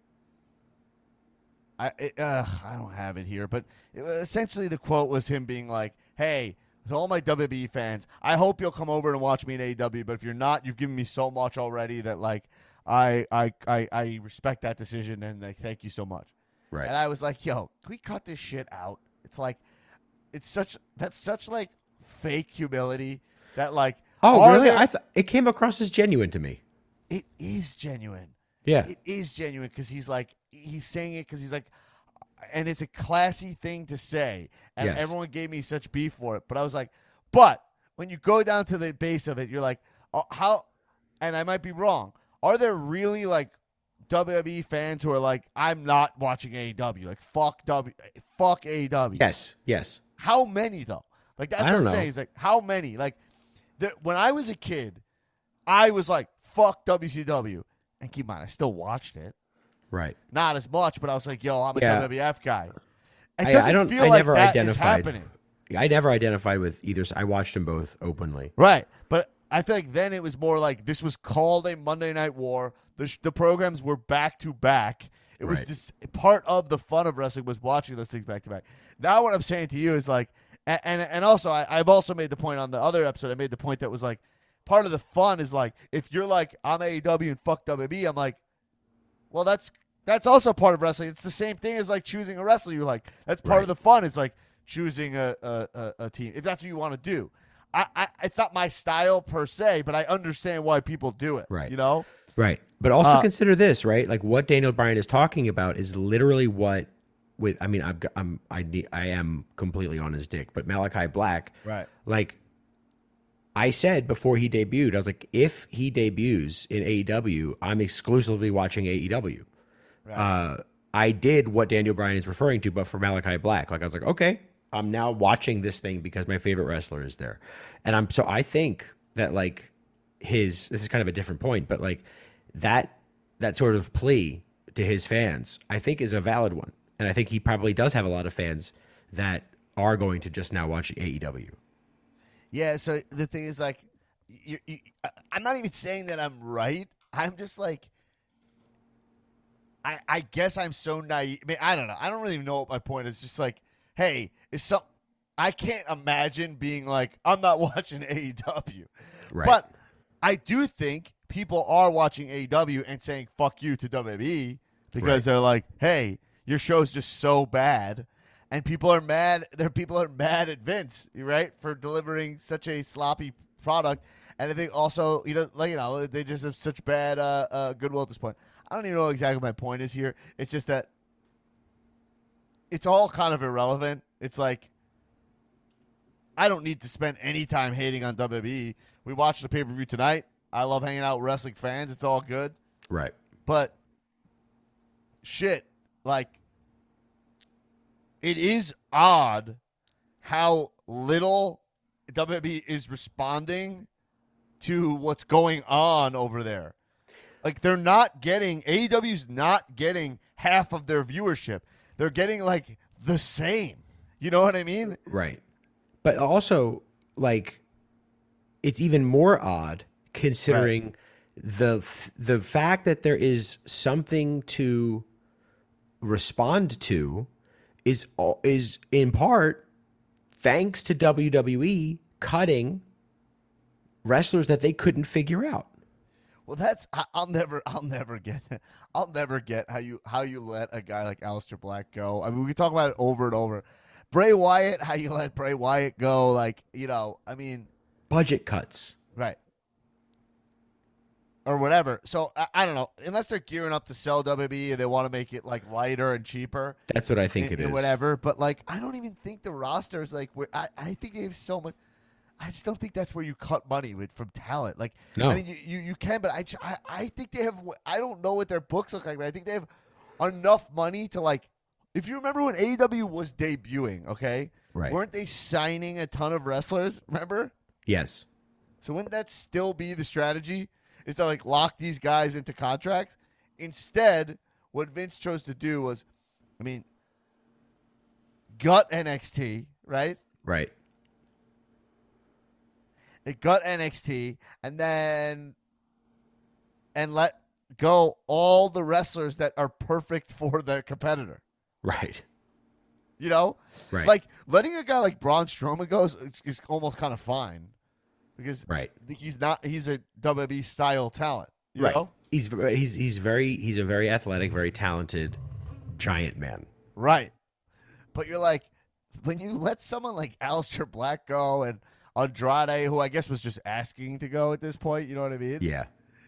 I don't have it here, but essentially the quote was him being like, hey, to all my WWE fans, I hope you'll come over and watch me in AEW, but if you're not, you've given me so much already that like I respect that decision and like thank you so much. Right. And I was like, yo, can we cut this shit out? It's like that's such like fake humility that like Really? It came across as genuine to me. it is genuine. Yeah. It is genuine because he's saying it because he's like, and it's a classy thing to say. And Yes. everyone gave me such beef for it. But I was like, but when you go down to the base of it, you're like, oh, how, and I might be wrong. Are there really like WWE fans who are like, I'm not watching AEW. Like, fuck AEW. Yes. Yes. How many though? Like that's I what don't I'm know. saying. It's like how many? Like when I was a kid, I was like, fuck WCW. And keep in mind, I still watched it. Right. Not as much, but I was like, yo, I'm a Yeah. WWF guy. It I doesn't don't. feel I like never that is identified. happening. I never identified with either. I watched them both openly. Right. But I feel like then it was more like this was called a Monday Night War. The programs were back to back. It was Right. just part of the fun of wrestling was watching those things back to back. Now what I'm saying to you is like, and also I've also made the point on the other episode. I made the point that was like part of the fun is like if you're like I'm AEW and fuck WWE, I'm like, well that's also part of wrestling. It's the same thing as like choosing a wrestler you like. That's part of the fun is like choosing a team if that's what you want to do. It's not my style per se, but I understand why people do it. Right. You know. Right. But also consider this, right? Like what Daniel Bryan is talking about is literally what I am completely on his dick, but Malachi Black, Right. like I said before he debuted, I was like, if he debuts in AEW, I'm exclusively watching AEW. Right. I did what Daniel Bryan is referring to, but for Malachi Black. Like I was like, okay, I'm now watching this thing because my favorite wrestler is there. And I think that like this is kind of a different point, but like that sort of plea to his fans, I think is a valid one. And I think he probably does have a lot of fans that are going to just now watch AEW. Yeah. So the thing is, like, I'm not even saying that I'm right. I'm just like, I guess I'm so naive. I mean, I don't know. I don't really know what my point is. Just like, hey, I can't imagine being like, I'm not watching AEW. Right. But I do think people are watching AEW and saying fuck you to WWE because they're like, hey, your show's just so bad. And people are mad. People are mad at Vince, right, for delivering such a sloppy product. And I think also, they just have such bad goodwill at this point. I don't even know exactly what my point is here. It's just that it's all kind of irrelevant. It's like I don't need to spend any time hating on WWE. We watched the pay-per-view tonight. I love hanging out with wrestling fans. It's all good. Right. But shit, like it is odd how little WWE is responding to what's going on over there. Like they're not getting AEW's not getting half of their viewership. They're getting like the same. You know what I mean? Right. But also, like, it's even more odd considering the fact that there is something to respond to is in part thanks to WWE cutting wrestlers that they couldn't figure out. Well, that's I'll never get how you let a guy like Aleister Black go. I mean, we can talk about it over and over. Bray Wyatt, how you let Bray Wyatt go? Like, I mean, budget cuts, right, or whatever. So I don't know. Unless they're gearing up to sell WWE and they want to make it like lighter and cheaper. That's what I think it is. Whatever, but like, I don't even think the roster is like. I think they have so much. I just don't think that's where you cut money from talent. Like, no. I mean, you can, but I think they have. I don't know what their books look like, but I think they have enough money to like. If you remember when AEW was debuting, okay, right? Weren't they signing a ton of wrestlers? Remember? Yes. So wouldn't that still be the strategy? Is to like lock these guys into contracts? Instead, what Vince chose to do was, I mean, gut NXT, right? Right. It gut NXT and let go all the wrestlers that are perfect for the competitor. Right. Right. Like letting a guy like Braun Strowman go is almost kind of fine because he's a WWE style talent. You know? He's a very athletic, very talented giant man. Right. But you're like, when you let someone like Aleister Black go and Andrade, who I guess was just asking to go at this point, you know what I mean? Yeah.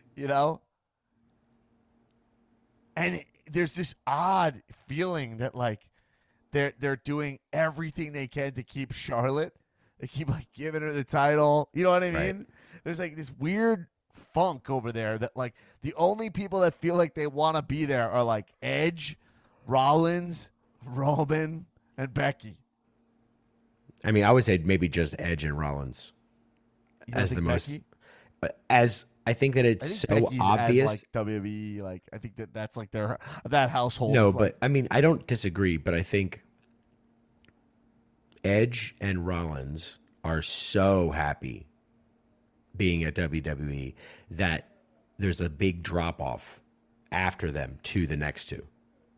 And there's this odd feeling that like they're doing everything they can to keep Charlotte. They keep like giving her the title. You know what I mean? Right. There's like this weird funk over there that like the only people that feel like they want to be there are like Edge, Rollins, Roman, and Becky. I mean, I would say maybe just Edge and Rollins as the most. Becky? As I think that it's so Becky's obvious. As, like WWE, like I think that's like that household. No, but I mean, I don't disagree, but I think Edge and Rollins are so happy being at WWE that there's a big drop off after them to the next two.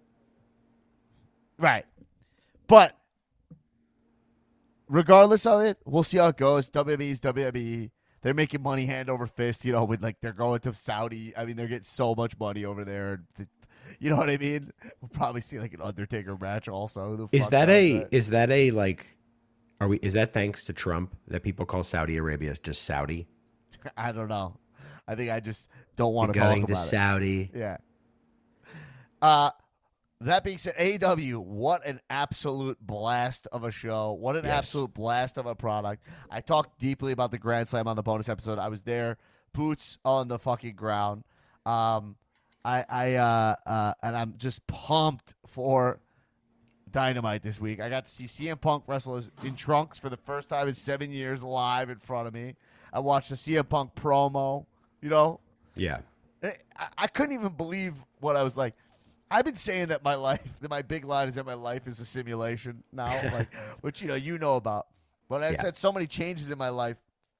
Right, but regardless of it, we'll see how it goes. WWE's WWE. They're making money hand over fist, with like they're going to Saudi. I mean, they're getting so much money over there. You know what I mean? We'll probably see like an Undertaker match also. Is that thanks to Trump that people call Saudi Arabia just Saudi? I don't know. I think I just don't want to talk about it. Going to Saudi. Yeah. That being said, AEW, what an absolute blast of a show. What an absolute blast of a product. I talked deeply about the Grand Slam on the bonus episode. I was there, boots on the fucking ground. And I'm just pumped for Dynamite this week. I got to see CM Punk wrestle in trunks for the first time in 7 years live in front of me. I watched the CM Punk promo, Yeah. I couldn't even believe what I was like. I've been saying that my big line is that my life is a simulation now, like, which you know about. But I've had so many changes in my life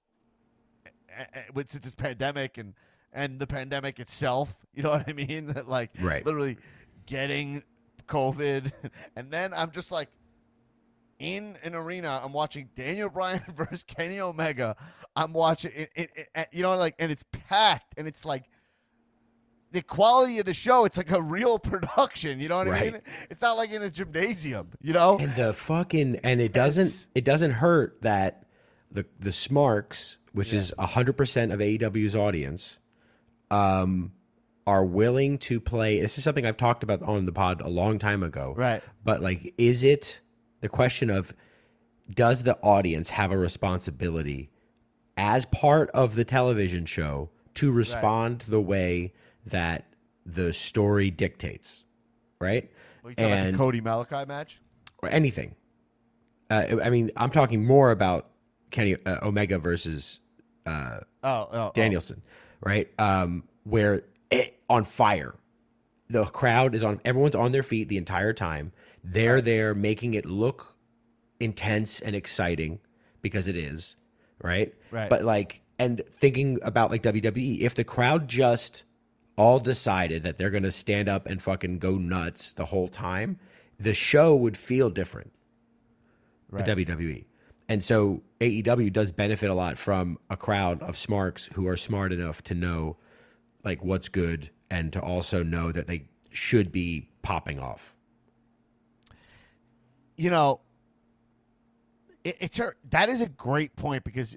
since this pandemic and the pandemic itself. You know what I mean? That like literally getting COVID, and then I'm just like in an arena. I'm watching Daniel Bryan versus Kenny Omega. I'm watching it, and it's packed, and it's like. The quality of the show, it's like a real production, you know what I mean? It's not like in a gymnasium, And it doesn't hurt that the Smarks, which is 100% of AEW's audience, are willing to play. This is something I've talked about on the pod a long time ago. Right. But like, is it the question of, does the audience have a responsibility as part of the television show to respond the way that the story dictates, right? Well, you talking about the Cody Malachi match? Or anything. I mean, I'm talking more about Kenny Omega versus Danielson, right? Where on fire. The crowd is on, everyone's on their feet the entire time. They're there making it look intense and exciting because it is, right? Right. But like, and thinking about like WWE, if the crowd just all decided that they're going to stand up and fucking go nuts the whole time, the show would feel different. The WWE. And so AEW does benefit a lot from a crowd of smarks who are smart enough to know like what's good and to also know that they should be popping off. You know, that is a great point because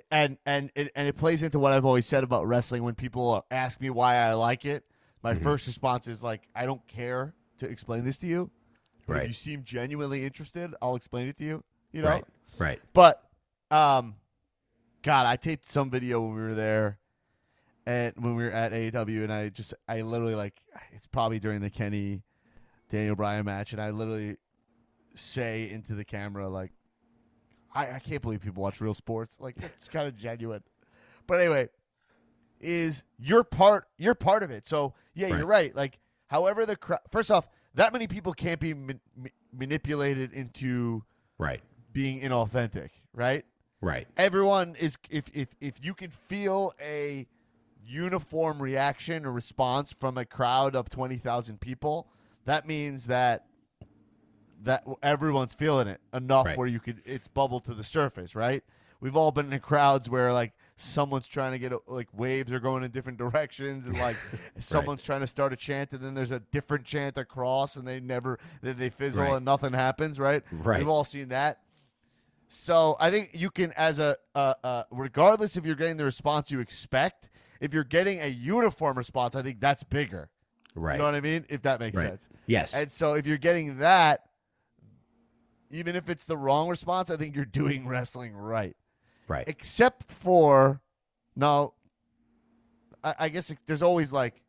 it plays into what I've always said about wrestling. When people ask me why I like it, my first response is like, I don't care to explain this to you. But if you seem genuinely interested, I'll explain it to you. You know, right. But, God, I taped some video when we were there, and when we were at AEW, and I literally like, it's probably during the Kenny Daniel Bryan match, and I literally say into the camera like, I can't believe people watch real sports. Like, it's kind of genuine. But anyway, you're part of it. So yeah, you're right. Like, however first off, that many people can't be manipulated into being inauthentic, right? Right. Everyone is if you can feel a uniform reaction or response from a crowd of 20,000 people, that means that everyone's feeling it enough where it's bubbled to the surface, right? We've all been in crowds where like someone's trying to get like waves are going in different directions, and like someone's trying to start a chant, and then there's a different chant across, and they fizzle and nothing happens, right? We've all seen that. So I think you can, as a regardless if you're getting the response you expect, if you're getting a uniform response, I think that's bigger. Right. You know what I mean? If that makes sense. Yes. And so if you're getting that, even if it's the wrong response, I think you're doing wrestling right. Right. Except for, no, I guess there's always like,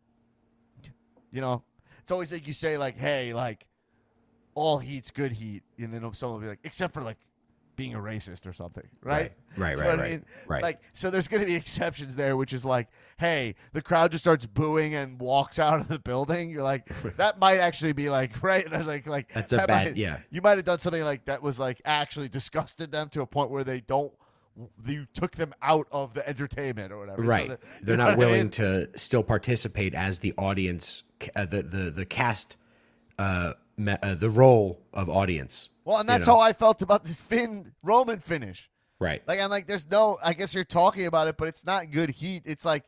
you know, it's always like you say like, hey, like, all heat's good heat. And then someone will be like, except for like being a racist or something, right? Right. You know what I mean? Like, so there's going to be exceptions there, which is like, hey, the crowd just starts booing and walks out of the building. You're like, that might actually be like, right? Like that's a bad, yeah. You might have done something like that was like actually disgusted them to a point where you took them out of the entertainment or whatever. Right. So they're not willing to still participate as the audience, the cast, the role of audience. Well, and that's how I felt about this Roman finish. Right. Like, I'm like, there's no, I guess you're talking about it, but it's not good heat. It's like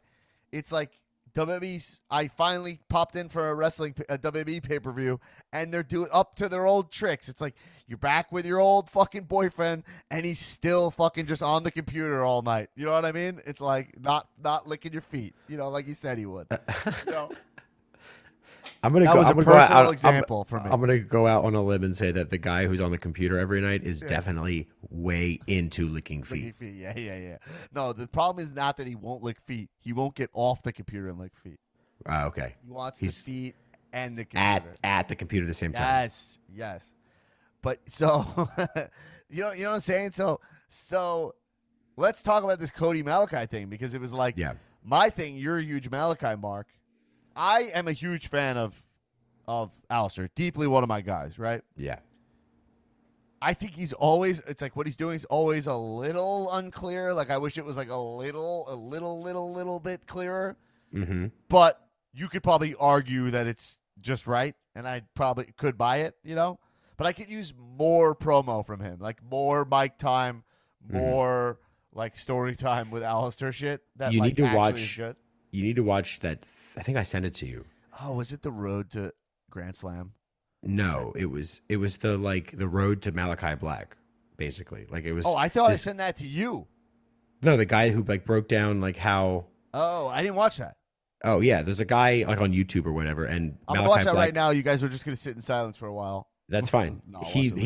WWE's, I finally popped in for a WWE pay-per-view, and they're doing up to their old tricks. It's like, you're back with your old fucking boyfriend, and he's still fucking just on the computer all night. You know what I mean? It's like, not licking your feet, you know, like he said he would. You know? I'm gonna that was a personal example for me. I'm gonna go out on a limb and say that the guy who's on the computer every night is definitely way into licking feet. Yeah. No, the problem is not that he won't lick feet. He won't get off the computer and lick feet. Okay. He wants the feet and the computer at the computer at the same time. Yes. But so you know what I'm saying? So let's talk about this Cody Malachi thing, because it was like my thing. You're a huge Malachi mark. I am a huge fan of Aleister, deeply one of my guys, right? Yeah. I think it's like what he's doing is always a little unclear. Like, I wish it was like a little bit clearer. Mm-hmm. But you could probably argue that it's just right, and I probably could buy it, you know? But I could use more promo from him, like more mic time, more like story time with Aleister shit. That you like, need to actually watch. Is good. You need to watch that. I think I sent it to you. Oh, was it the Road to Grand Slam? No, it was the Road to Malachi Black, basically. Like, it was. Oh, I thought I sent that to you. No, the guy who like broke down like how. Oh, I didn't watch that. Oh yeah, there's a guy like on YouTube or whatever, and I'm gonna watch that right now. You guys are just gonna sit in silence for a while. That's fine. No,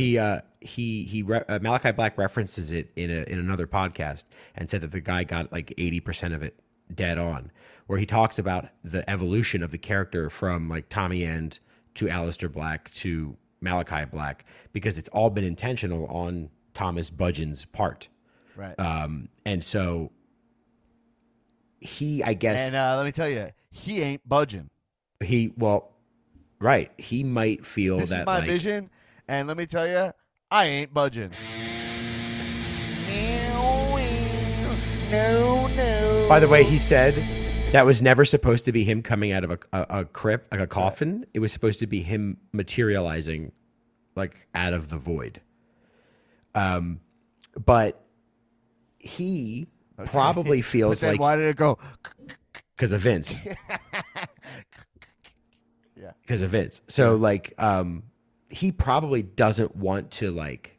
Malachi Black references it in another podcast and said that the guy got like 80% of it dead on, where he talks about the evolution of the character from like Tommy End to Aleister Black to Malachi Black, because it's all been intentional on Thomas Budgeon's part. Right. And so he, I guess. And let me tell you, he ain't budging. Right. He might feel this that. Is my vision, and let me tell you, I ain't budging. No. By the way, he said that was never supposed to be him coming out of a crypt, like a coffin. It was supposed to be him materializing, like, out of the void. but he probably feels like, why did it go? because of Vince. Yeah. Because of Vince. So like, he probably doesn't want to like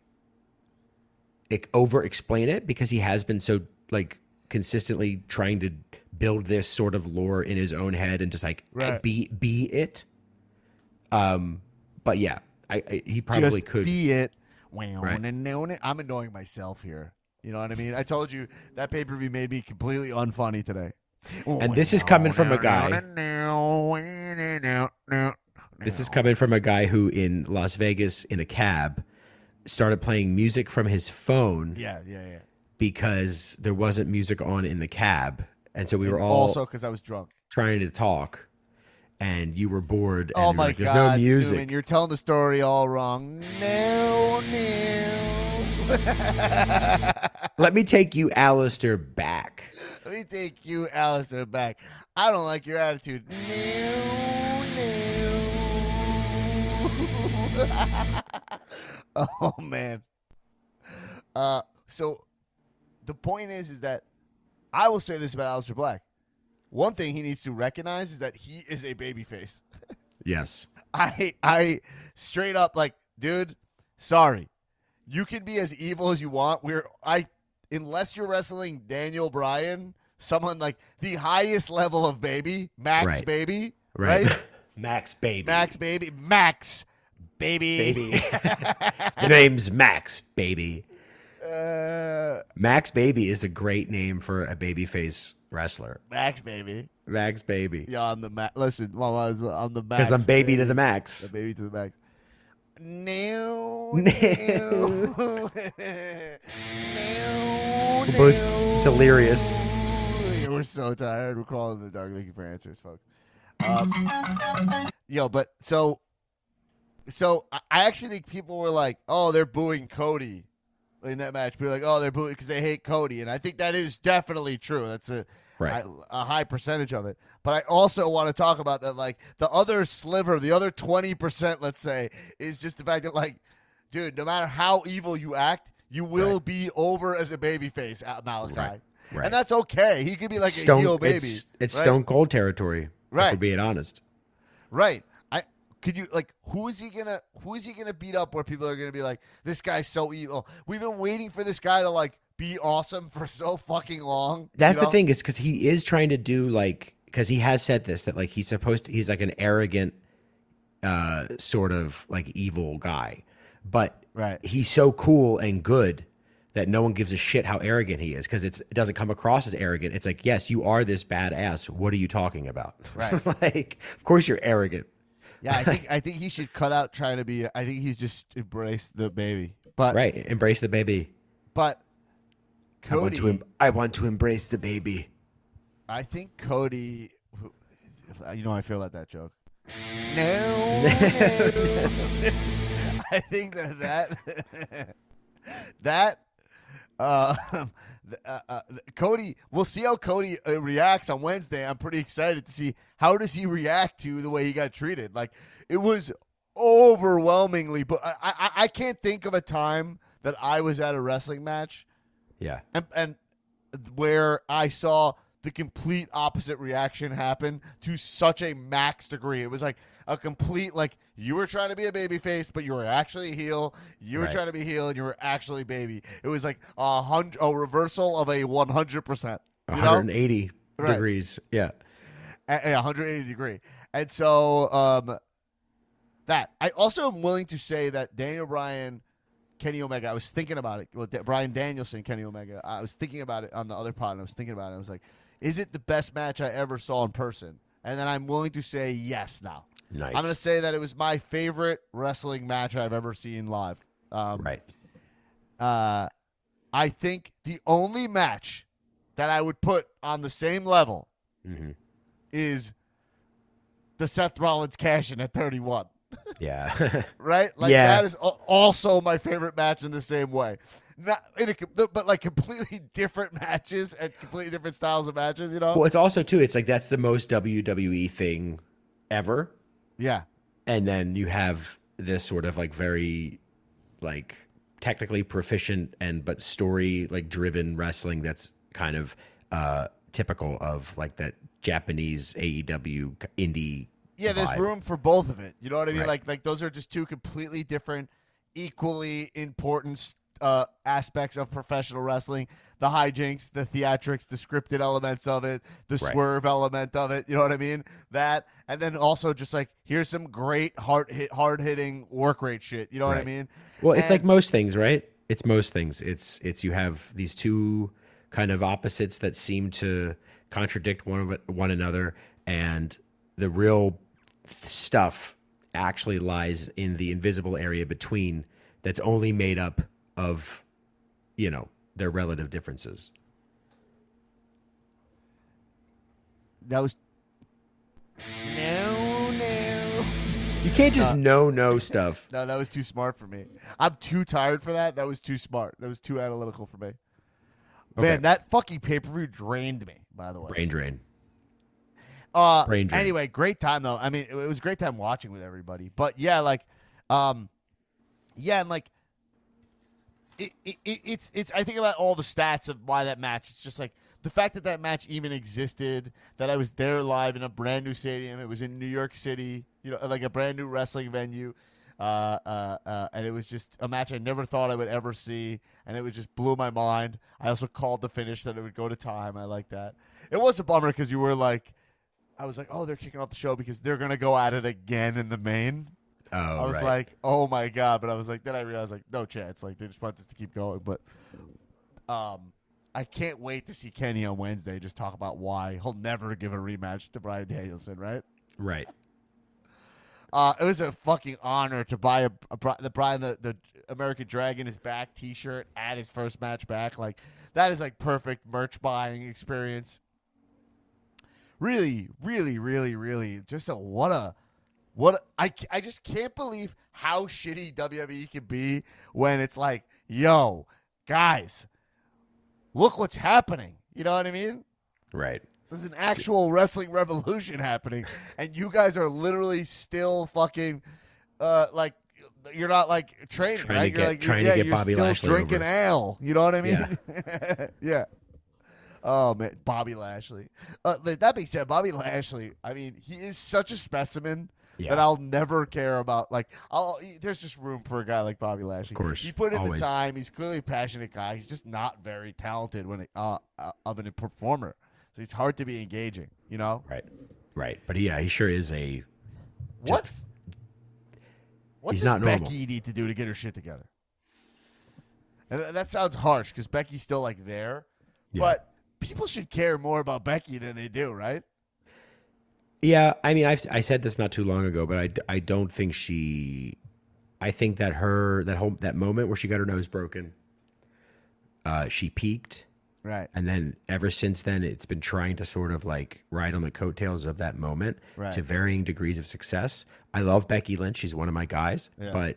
over explain it because he has been so like consistently trying to build this sort of lore in his own head and just like be it. But yeah, he probably just could be it. Right. I'm annoying myself here. You know what I mean? I told you that pay-per-view made me completely unfunny today. And this is coming from a guy. This is coming from a guy who in Las Vegas in a cab started playing music from his phone. Yeah. Because there wasn't music on in the cab. And so we were all also because I was drunk trying to talk and you were bored. And oh my like, there's God, no music. Newman, you're telling the story all wrong. No. Let me take you, Alistair, back. Let me take you, Alistair, back. I don't like your attitude. Oh man. So the point is that I will say this about Aleister Black. One thing he needs to recognize is that he is a babyface. Yes. I straight up like, dude, sorry. You can be as evil as you want. Unless you're wrestling Daniel Bryan, someone like the highest level of baby, Max Right. Baby, right? Max Baby. Max Baby. Max Baby. The name's Max Baby. Max Baby is a great name for a babyface wrestler. Max Baby. Max Baby. Yeah, I'm the Max. Listen, I'm the Max. Because I'm baby to the max. The baby to the max. No. We're both delirious. We're so tired. We're calling the dark looking for answers, folks. But so I actually think people were like, oh, they're booing Cody in that match. People were like, oh, they're booing because they hate Cody. And I think that is definitely true. That's a high percentage of it. But I also want to talk about that, like, the other sliver, the other 20%, let's say, is just the fact that, like, dude, no matter how evil you act, you will be over as a babyface at Malachi. Right. And that's okay. He could be like a heel baby. It's Stone Cold territory, right? If we're being honest. Right. Could you, like, who is he gonna beat up where people are gonna be like, this guy's so evil? We've been waiting for this guy to, like, be awesome for so fucking long. That's the thing, is because he is trying to do, like, because he has said this, that, like, he's like an arrogant sort of, like, evil guy. But he's so cool and good that no one gives a shit how arrogant he is, because it doesn't come across as arrogant. It's like, yes, you are this badass. What are you talking about? Right. Like, of course you're arrogant. Yeah, I think he should cut out trying to be. I think he's just embraced the baby. But embrace the baby. But Cody, I want to embrace the baby. I think Cody. You know how I feel about that joke. No. I think that Cody. We'll see how Cody reacts on Wednesday. I'm pretty excited to see how does he react to the way he got treated. Like, it was overwhelmingly, but I can't think of a time that I was at a wrestling match, and where I saw the complete opposite reaction happen to such a max degree. It was like a complete, like, you were trying to be a baby face, but you were actually a heel. You were trying to be heel, and you were actually baby. It was like a reversal of a 100%. 180 degrees. Yeah. A 180 degree. And so that. I also am willing to say that Daniel Bryan, Kenny Omega, I was thinking about it. Well, Bryan Danielson, Kenny Omega. I was thinking about it on the other pod, and I was thinking about it. I was like, is it the best match I ever saw in person? And then I'm willing to say yes now. Nice. I'm going to say that it was my favorite wrestling match I've ever seen live. I think the only match that I would put on the same level is the Seth Rollins cash-in at 31. Yeah. Right? Like, that is also my favorite match in the same way. Not but like completely different matches and completely different styles of matches, you know? Well, it's also, too, it's like that's the most WWE thing ever. Yeah. And then you have this sort of, like, very, like, technically proficient but story like driven wrestling that's kind of typical of like that Japanese AEW indie. Yeah, there's room for both of it. You know what I mean? Right. Like those are just two completely different, equally important aspects of professional wrestling. The hijinks, the theatrics, the scripted elements of it, the swerve element of it. You know what I mean? That, and then also just like, here's some great hard-hitting work rate shit. You know what I mean? Well, it's like most things, right? It's most things. It's you have these two kind of opposites that seem to contradict one another, and the real stuff actually lies in the invisible area between that's only made up of, their relative differences. That was no. You can't just no stuff. No, that was too smart for me. I'm too tired for that. That was too smart. That was too analytical for me. Okay. Man, that fucking pay-per-view drained me, by the way. Brain drain. Brain drain. Anyway, great time, though. I mean, it was a great time watching with everybody. But, yeah, like, and, like, it's I think about all the stats of why that match. It's just, like, the fact that match even existed, that I was there live in a brand new stadium. It was in New York City, like a brand new wrestling venue. And it was just a match I never thought I would ever see, and it just blew my mind. I also called the finish that it would go to time. I like that. It was a bummer because I was like, oh, they're kicking off the show because they're gonna go at it again in the main. Oh, I was like, oh my god! But I was like, then I realized like, no chance. Like they just want this to keep going. But I can't wait to see Kenny on Wednesday just talk about why he'll never give a rematch to Bryan Danielson. Right. Right. It was a fucking honor to buy the American Dragon is back T-shirt at his first match back. Like that is like perfect merch buying experience. Really, really, really, really, just I just can't believe how shitty WWE can be when it's like, yo, guys, look what's happening. You know what I mean? Right. There's an actual wrestling revolution happening, and you guys are literally still fucking, like, you're not like training, right? You're get Bobby still Lashley drinking over. ale. You know what I mean? Yeah. Oh man, Bobby Lashley. That being said, Bobby Lashley. I mean, he is such a specimen that I'll never care about. Like, there's just room for a guy like Bobby Lashley. Of course, he put in always. the time. He's clearly a passionate guy. He's just not very talented of a performer. So it's hard to be engaging, you know? Right. But he sure is a. What he's does not normal. Becky need to do to get her shit together? And that sounds harsh because Becky's still like there, but people should care more about Becky than they do, right? Yeah, I mean, I said this not too long ago, but I don't think she. I think that that moment where she got her nose broken, she peaked. Right. And then ever since then, it's been trying to sort of like ride on the coattails of that moment to varying degrees of success. I love Becky Lynch. She's one of my guys. Yeah. But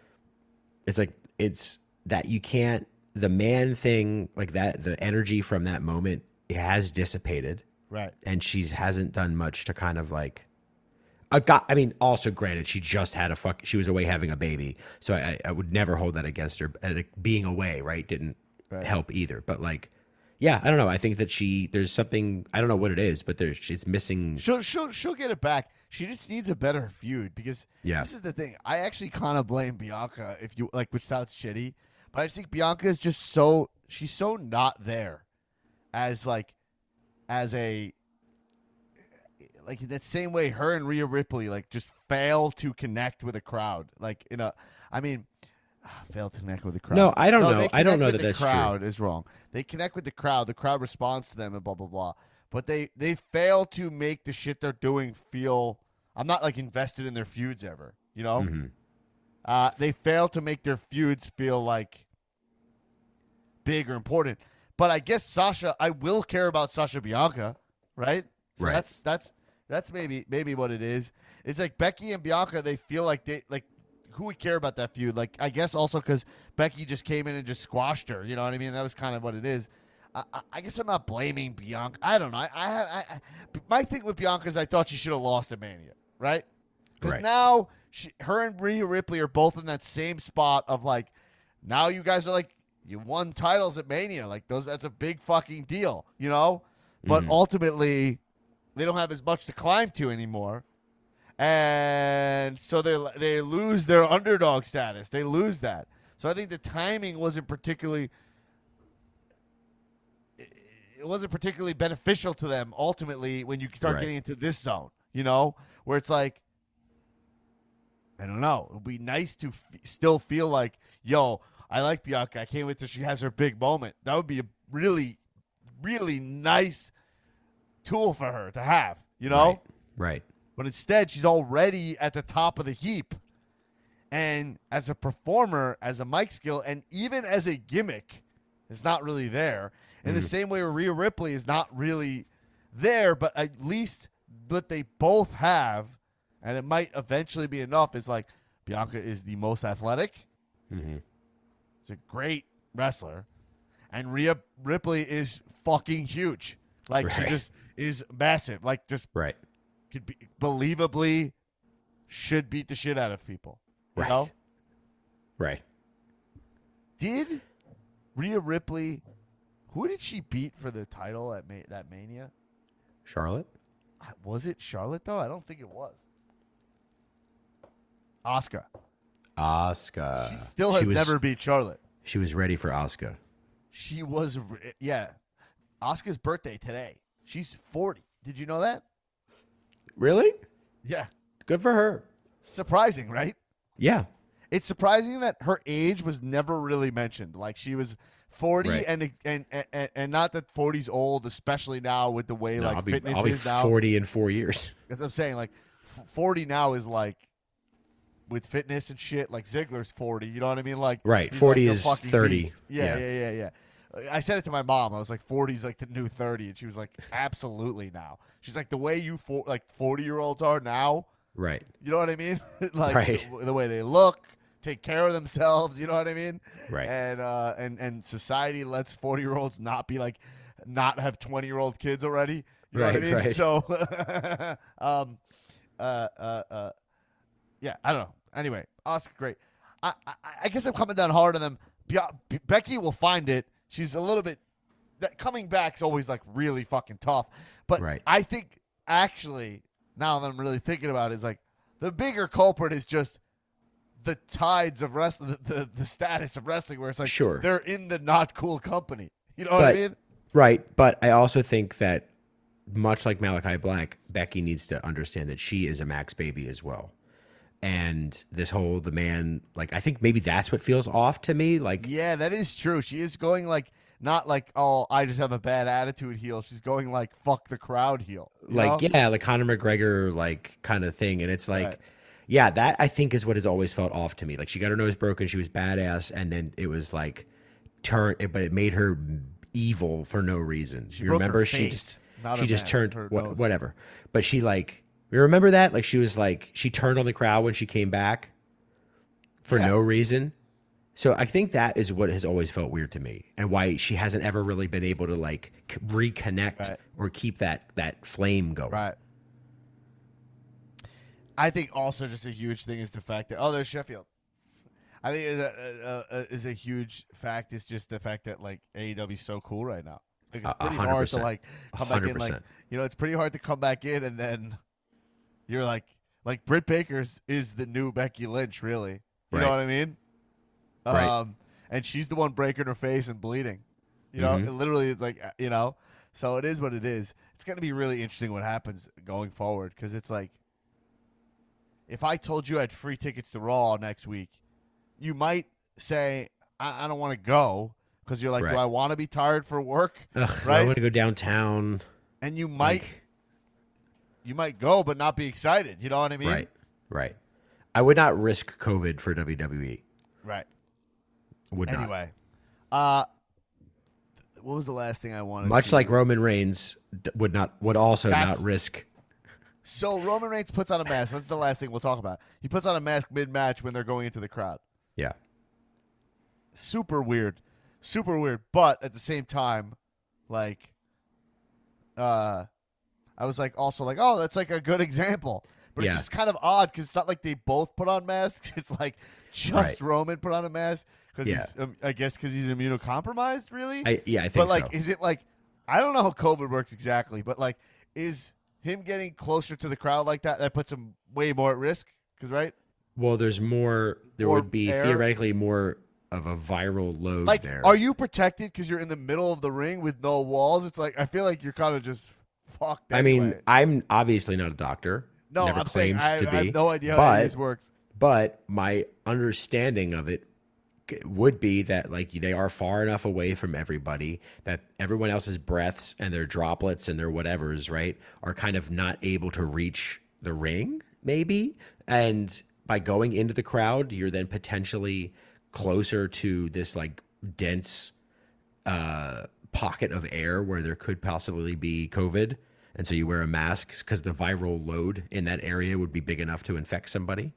it's that you can't, the man thing, like that, the energy from that moment, it has dissipated. Right. And she hasn't done much to kind of like, also granted, she just had she was away having a baby. So I would never hold that against her. And being away, didn't help either. But like, yeah, I don't know. I think that there's something, I don't know what it is, but it's missing. She'll get it back. She just needs a better feud because this is the thing. I actually kind of blame Bianca which sounds shitty, but I just think Bianca is just she's so not there as a, like in that same way her and Rhea Ripley like just fail to connect with a crowd. Like, fail to connect with the crowd. No, I don't know. I don't know that that's true. The crowd is wrong. They connect with the crowd. The crowd responds to them and blah, blah, blah. But they fail to make the shit they're doing feel... I'm not, like, invested in their feuds ever, you know? Mm-hmm. They fail to make their feuds feel, like, big or important. But I guess I will care about Sasha Bianca, right? So that's maybe what it is. It's like Becky and Bianca, they feel like who would care about that feud? Like, I guess also because Becky just came in and just squashed her. You know what I mean? That was kind of what it is. I guess I'm not blaming Bianca. I don't know. My thing with Bianca is I thought she should have lost at Mania, right? Because now her and Rhea Ripley are both in that same spot of like now you guys are like, you won titles at Mania. Like that's a big fucking deal, you know? But ultimately, they don't have as much to climb to anymore. And so they lose their underdog status. They lose that. So I think the timing wasn't particularly beneficial to them ultimately when you start getting into this zone, you know, where it's like, I don't know. It would be nice to still feel like, yo, I like Bianca. I can't wait till she has her big moment. That would be a really, really nice tool for her to have, you know? Right. But instead, she's already at the top of the heap. And as a performer, as a mic skill, and even as a gimmick, it's not really there. In the same way where Rhea Ripley is not really there, but at least what they both have, and it might eventually be enough, is like Bianca is the most athletic. She's a great wrestler. And Rhea Ripley is fucking huge. Like, she just is massive. Like, just could be believably should beat the shit out of people. You know? Right. Did Rhea Ripley, who did she beat for the title at that Mania? Charlotte? Was it Charlotte, though? I don't think it was. Asuka. Asuka. She still has never beat Charlotte. She was ready for Asuka. She was, yeah. Asuka's birthday today. She's 40. Did you know that? Really? Yeah. Good for her. Surprising, right? Yeah. It's surprising that her age was never really mentioned. Like, she was 40, and not that 40's old, especially now with the way fitness I'll be is now. 40 in 4 years. Because I'm saying, like, 40 now is like, with fitness and shit, like Ziggler's 40. You know what I mean? Like, 40 like is 30. Beast. Yeah. I said it to my mom. I was like, 40 is like the new 30, and she was like, absolutely now. She's like, the way you 40-year-olds are now. Right. You know what I mean? Like the way they look, take care of themselves. You know what I mean? Right. And society lets 40-year-olds not have 20-year-old kids already. You know what I mean? Right. So, yeah, I don't know. Anyway, Asuka, great. I guess I'm coming down hard on them. Becky will find it. She's a little bit. That coming back's always like really fucking tough. But I think actually, now that I'm really thinking about it, is like the bigger culprit is just the tides of wrestling, the status of wrestling, where it's like they're in the not cool company. You know what I mean? Right. But I also think that much like Malachi Black, Becky needs to understand that she is a Max baby as well. And this whole the man, like, I think maybe that's what feels off to me. Like, yeah, that is true. She is going like not like, oh, I just have a bad attitude heel. She's going like fuck the crowd heel. Like, yeah, like Conor McGregor like kind of thing. And it's like, yeah, that I think is what has always felt off to me. Like, she got her nose broken, she was badass, and then it was like but it made her evil for no reason. You remember she just turned whatever. But she like. You remember that? Like, she turned on the crowd when she came back for no reason. So I think that is what has always felt weird to me, and why she hasn't ever really been able to like reconnect or keep that flame going. Right. I think also just a huge thing is the fact that there's Sheffield. I think is a huge fact is just the fact that like AEW is so cool right now. Like, it's pretty 100%. hard to like come back in. 100%. Like, it's pretty hard to come back in and then. You're like Britt Baker's is the new Becky Lynch, really. You know what I mean? And she's the one breaking her face and bleeding. You know, it literally is like, so it is what it is. It's going to be really interesting what happens going forward, because it's like, if I told you I had free tickets to Raw next week, you might say, I don't want to go, because you're like, do I want to be tired for work? I want to go downtown. And you might... You might go, but not be excited. You know what I mean? Right. I would not risk COVID for WWE. Right. Would not. Anyway, what was the last thing I wanted? Much like Roman Reigns would also not risk. So Roman Reigns puts on a mask. That's the last thing we'll talk about. He puts on a mask mid-match when they're going into the crowd. Yeah. Super weird. But at the same time, like, I was like, also like, oh, that's like a good example. But it's just kind of odd because it's not like they both put on masks. It's like just Roman put on a mask because he's, I guess, because he's immunocompromised. Really? I think. But like, so. is it like? I don't know how COVID works exactly, but like, is him getting closer to the crowd like that puts him way more at risk? Because well, there's more. There would be theoretically more of a viral load like, there. Are you protected because you're in the middle of the ring with no walls? It's like I feel like you're kind of just fucked. I mean, I'm obviously not a doctor. No, Never I'm saying I have no idea but, how any of this works. But my understanding of it would be that like they are far enough away from everybody that everyone else's breaths and their droplets and their whatevers, right, are kind of not able to reach the ring, maybe. And by going into the crowd, you're then potentially closer to this like dense pocket of air where there could possibly be COVID. And so you wear a mask because the viral load in that area would be big enough to infect somebody.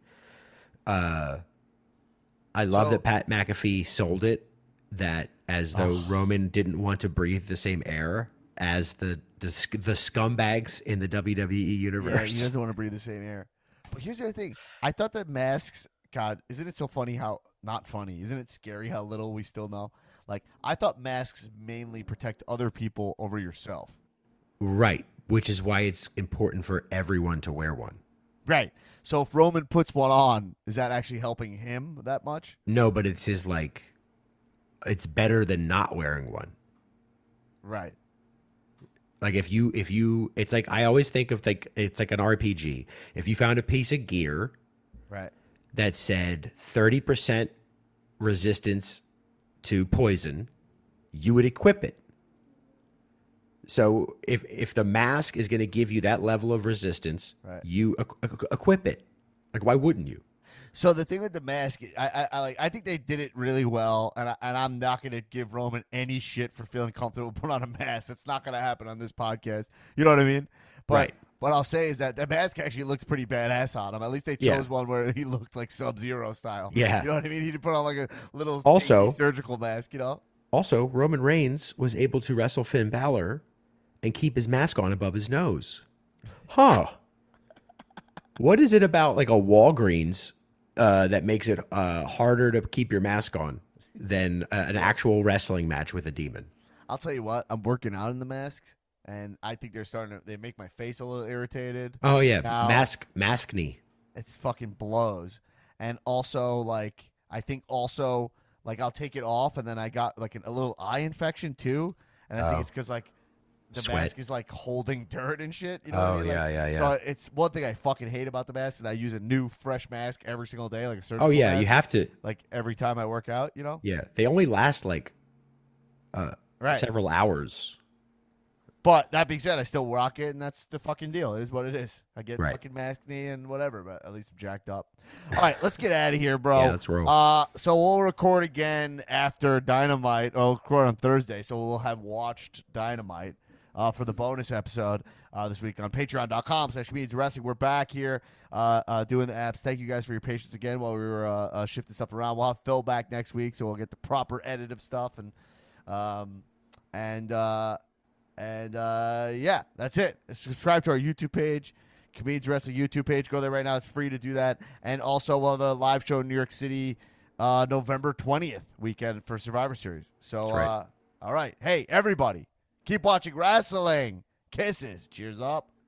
I love that Pat McAfee sold it that as though Roman didn't want to breathe the same air as the scumbags in the WWE universe. Yeah, he doesn't want to breathe the same air. But here's the other thing. I thought that masks, God, isn't it so funny how, not funny, isn't it scary how little we still know? Like, I thought masks mainly protect other people over yourself. Right, which is why it's important for everyone to wear one. Right. So if Roman puts one on, is that actually helping him that much? No, but it's his like, it's better than not wearing one. Right. Like if you, it's like, I always think of like, it's like an RPG. If you found a piece of gear right, that said 30% resistance to poison, you would equip it. So if the mask is going to give you that level of resistance, right, you equip it. Like, why wouldn't you? So the thing with the mask, I think they did it really well, and I'm not going to give Roman any shit for feeling comfortable putting on a mask. That's not going to happen on this podcast. You know what I mean? But right. What I'll say is that the mask actually looked pretty badass on him. At least they chose one where he looked like Sub-Zero style. Yeah. You know what I mean? He put on like a little surgical mask, you know? Also, Roman Reigns was able to wrestle Finn Balor and keep his mask on above his nose. Huh. What is it about like a Walgreens that makes it harder to keep your mask on than an actual wrestling match with a demon? I'll tell you what, I'm working out in the masks, and I think they make my face a little irritated. Oh, yeah. Now, mask-knee. It's fucking blows. And also, like, I think also, like, I'll take it off, and then I got, like, a little eye infection, too. And I think it's because, like, the mask is like holding dirt and shit. You know what I mean? Yeah. So it's one thing I fucking hate about the mask, and I use a new fresh mask every single day, like a surgical mask. You have to. Like every time I work out, you know? Yeah, they only last like several hours. But that being said, I still rock it, and that's the fucking deal. It is what it is. I get fucking mask knee and whatever, but at least I'm jacked up. All right, let's get out of here, bro. Yeah, let's roll. So we'll record again after Dynamite. We'll record on Thursday, so we'll have watched Dynamite. For the bonus episode this week on patreon.com/comedianswrestling. We're back here doing the apps. Thank you guys for your patience again while we were shifting stuff around. We'll have Phil back next week, so we'll get the proper edit of stuff. Yeah, that's it. Subscribe to our YouTube page, Comedians Wrestling YouTube page. Go there right now. It's free to do that. And also we'll have a live show in New York City November 20th weekend for Survivor Series. So, right. All right. Hey, everybody. Keep watching wrestling. Kisses. Cheers up.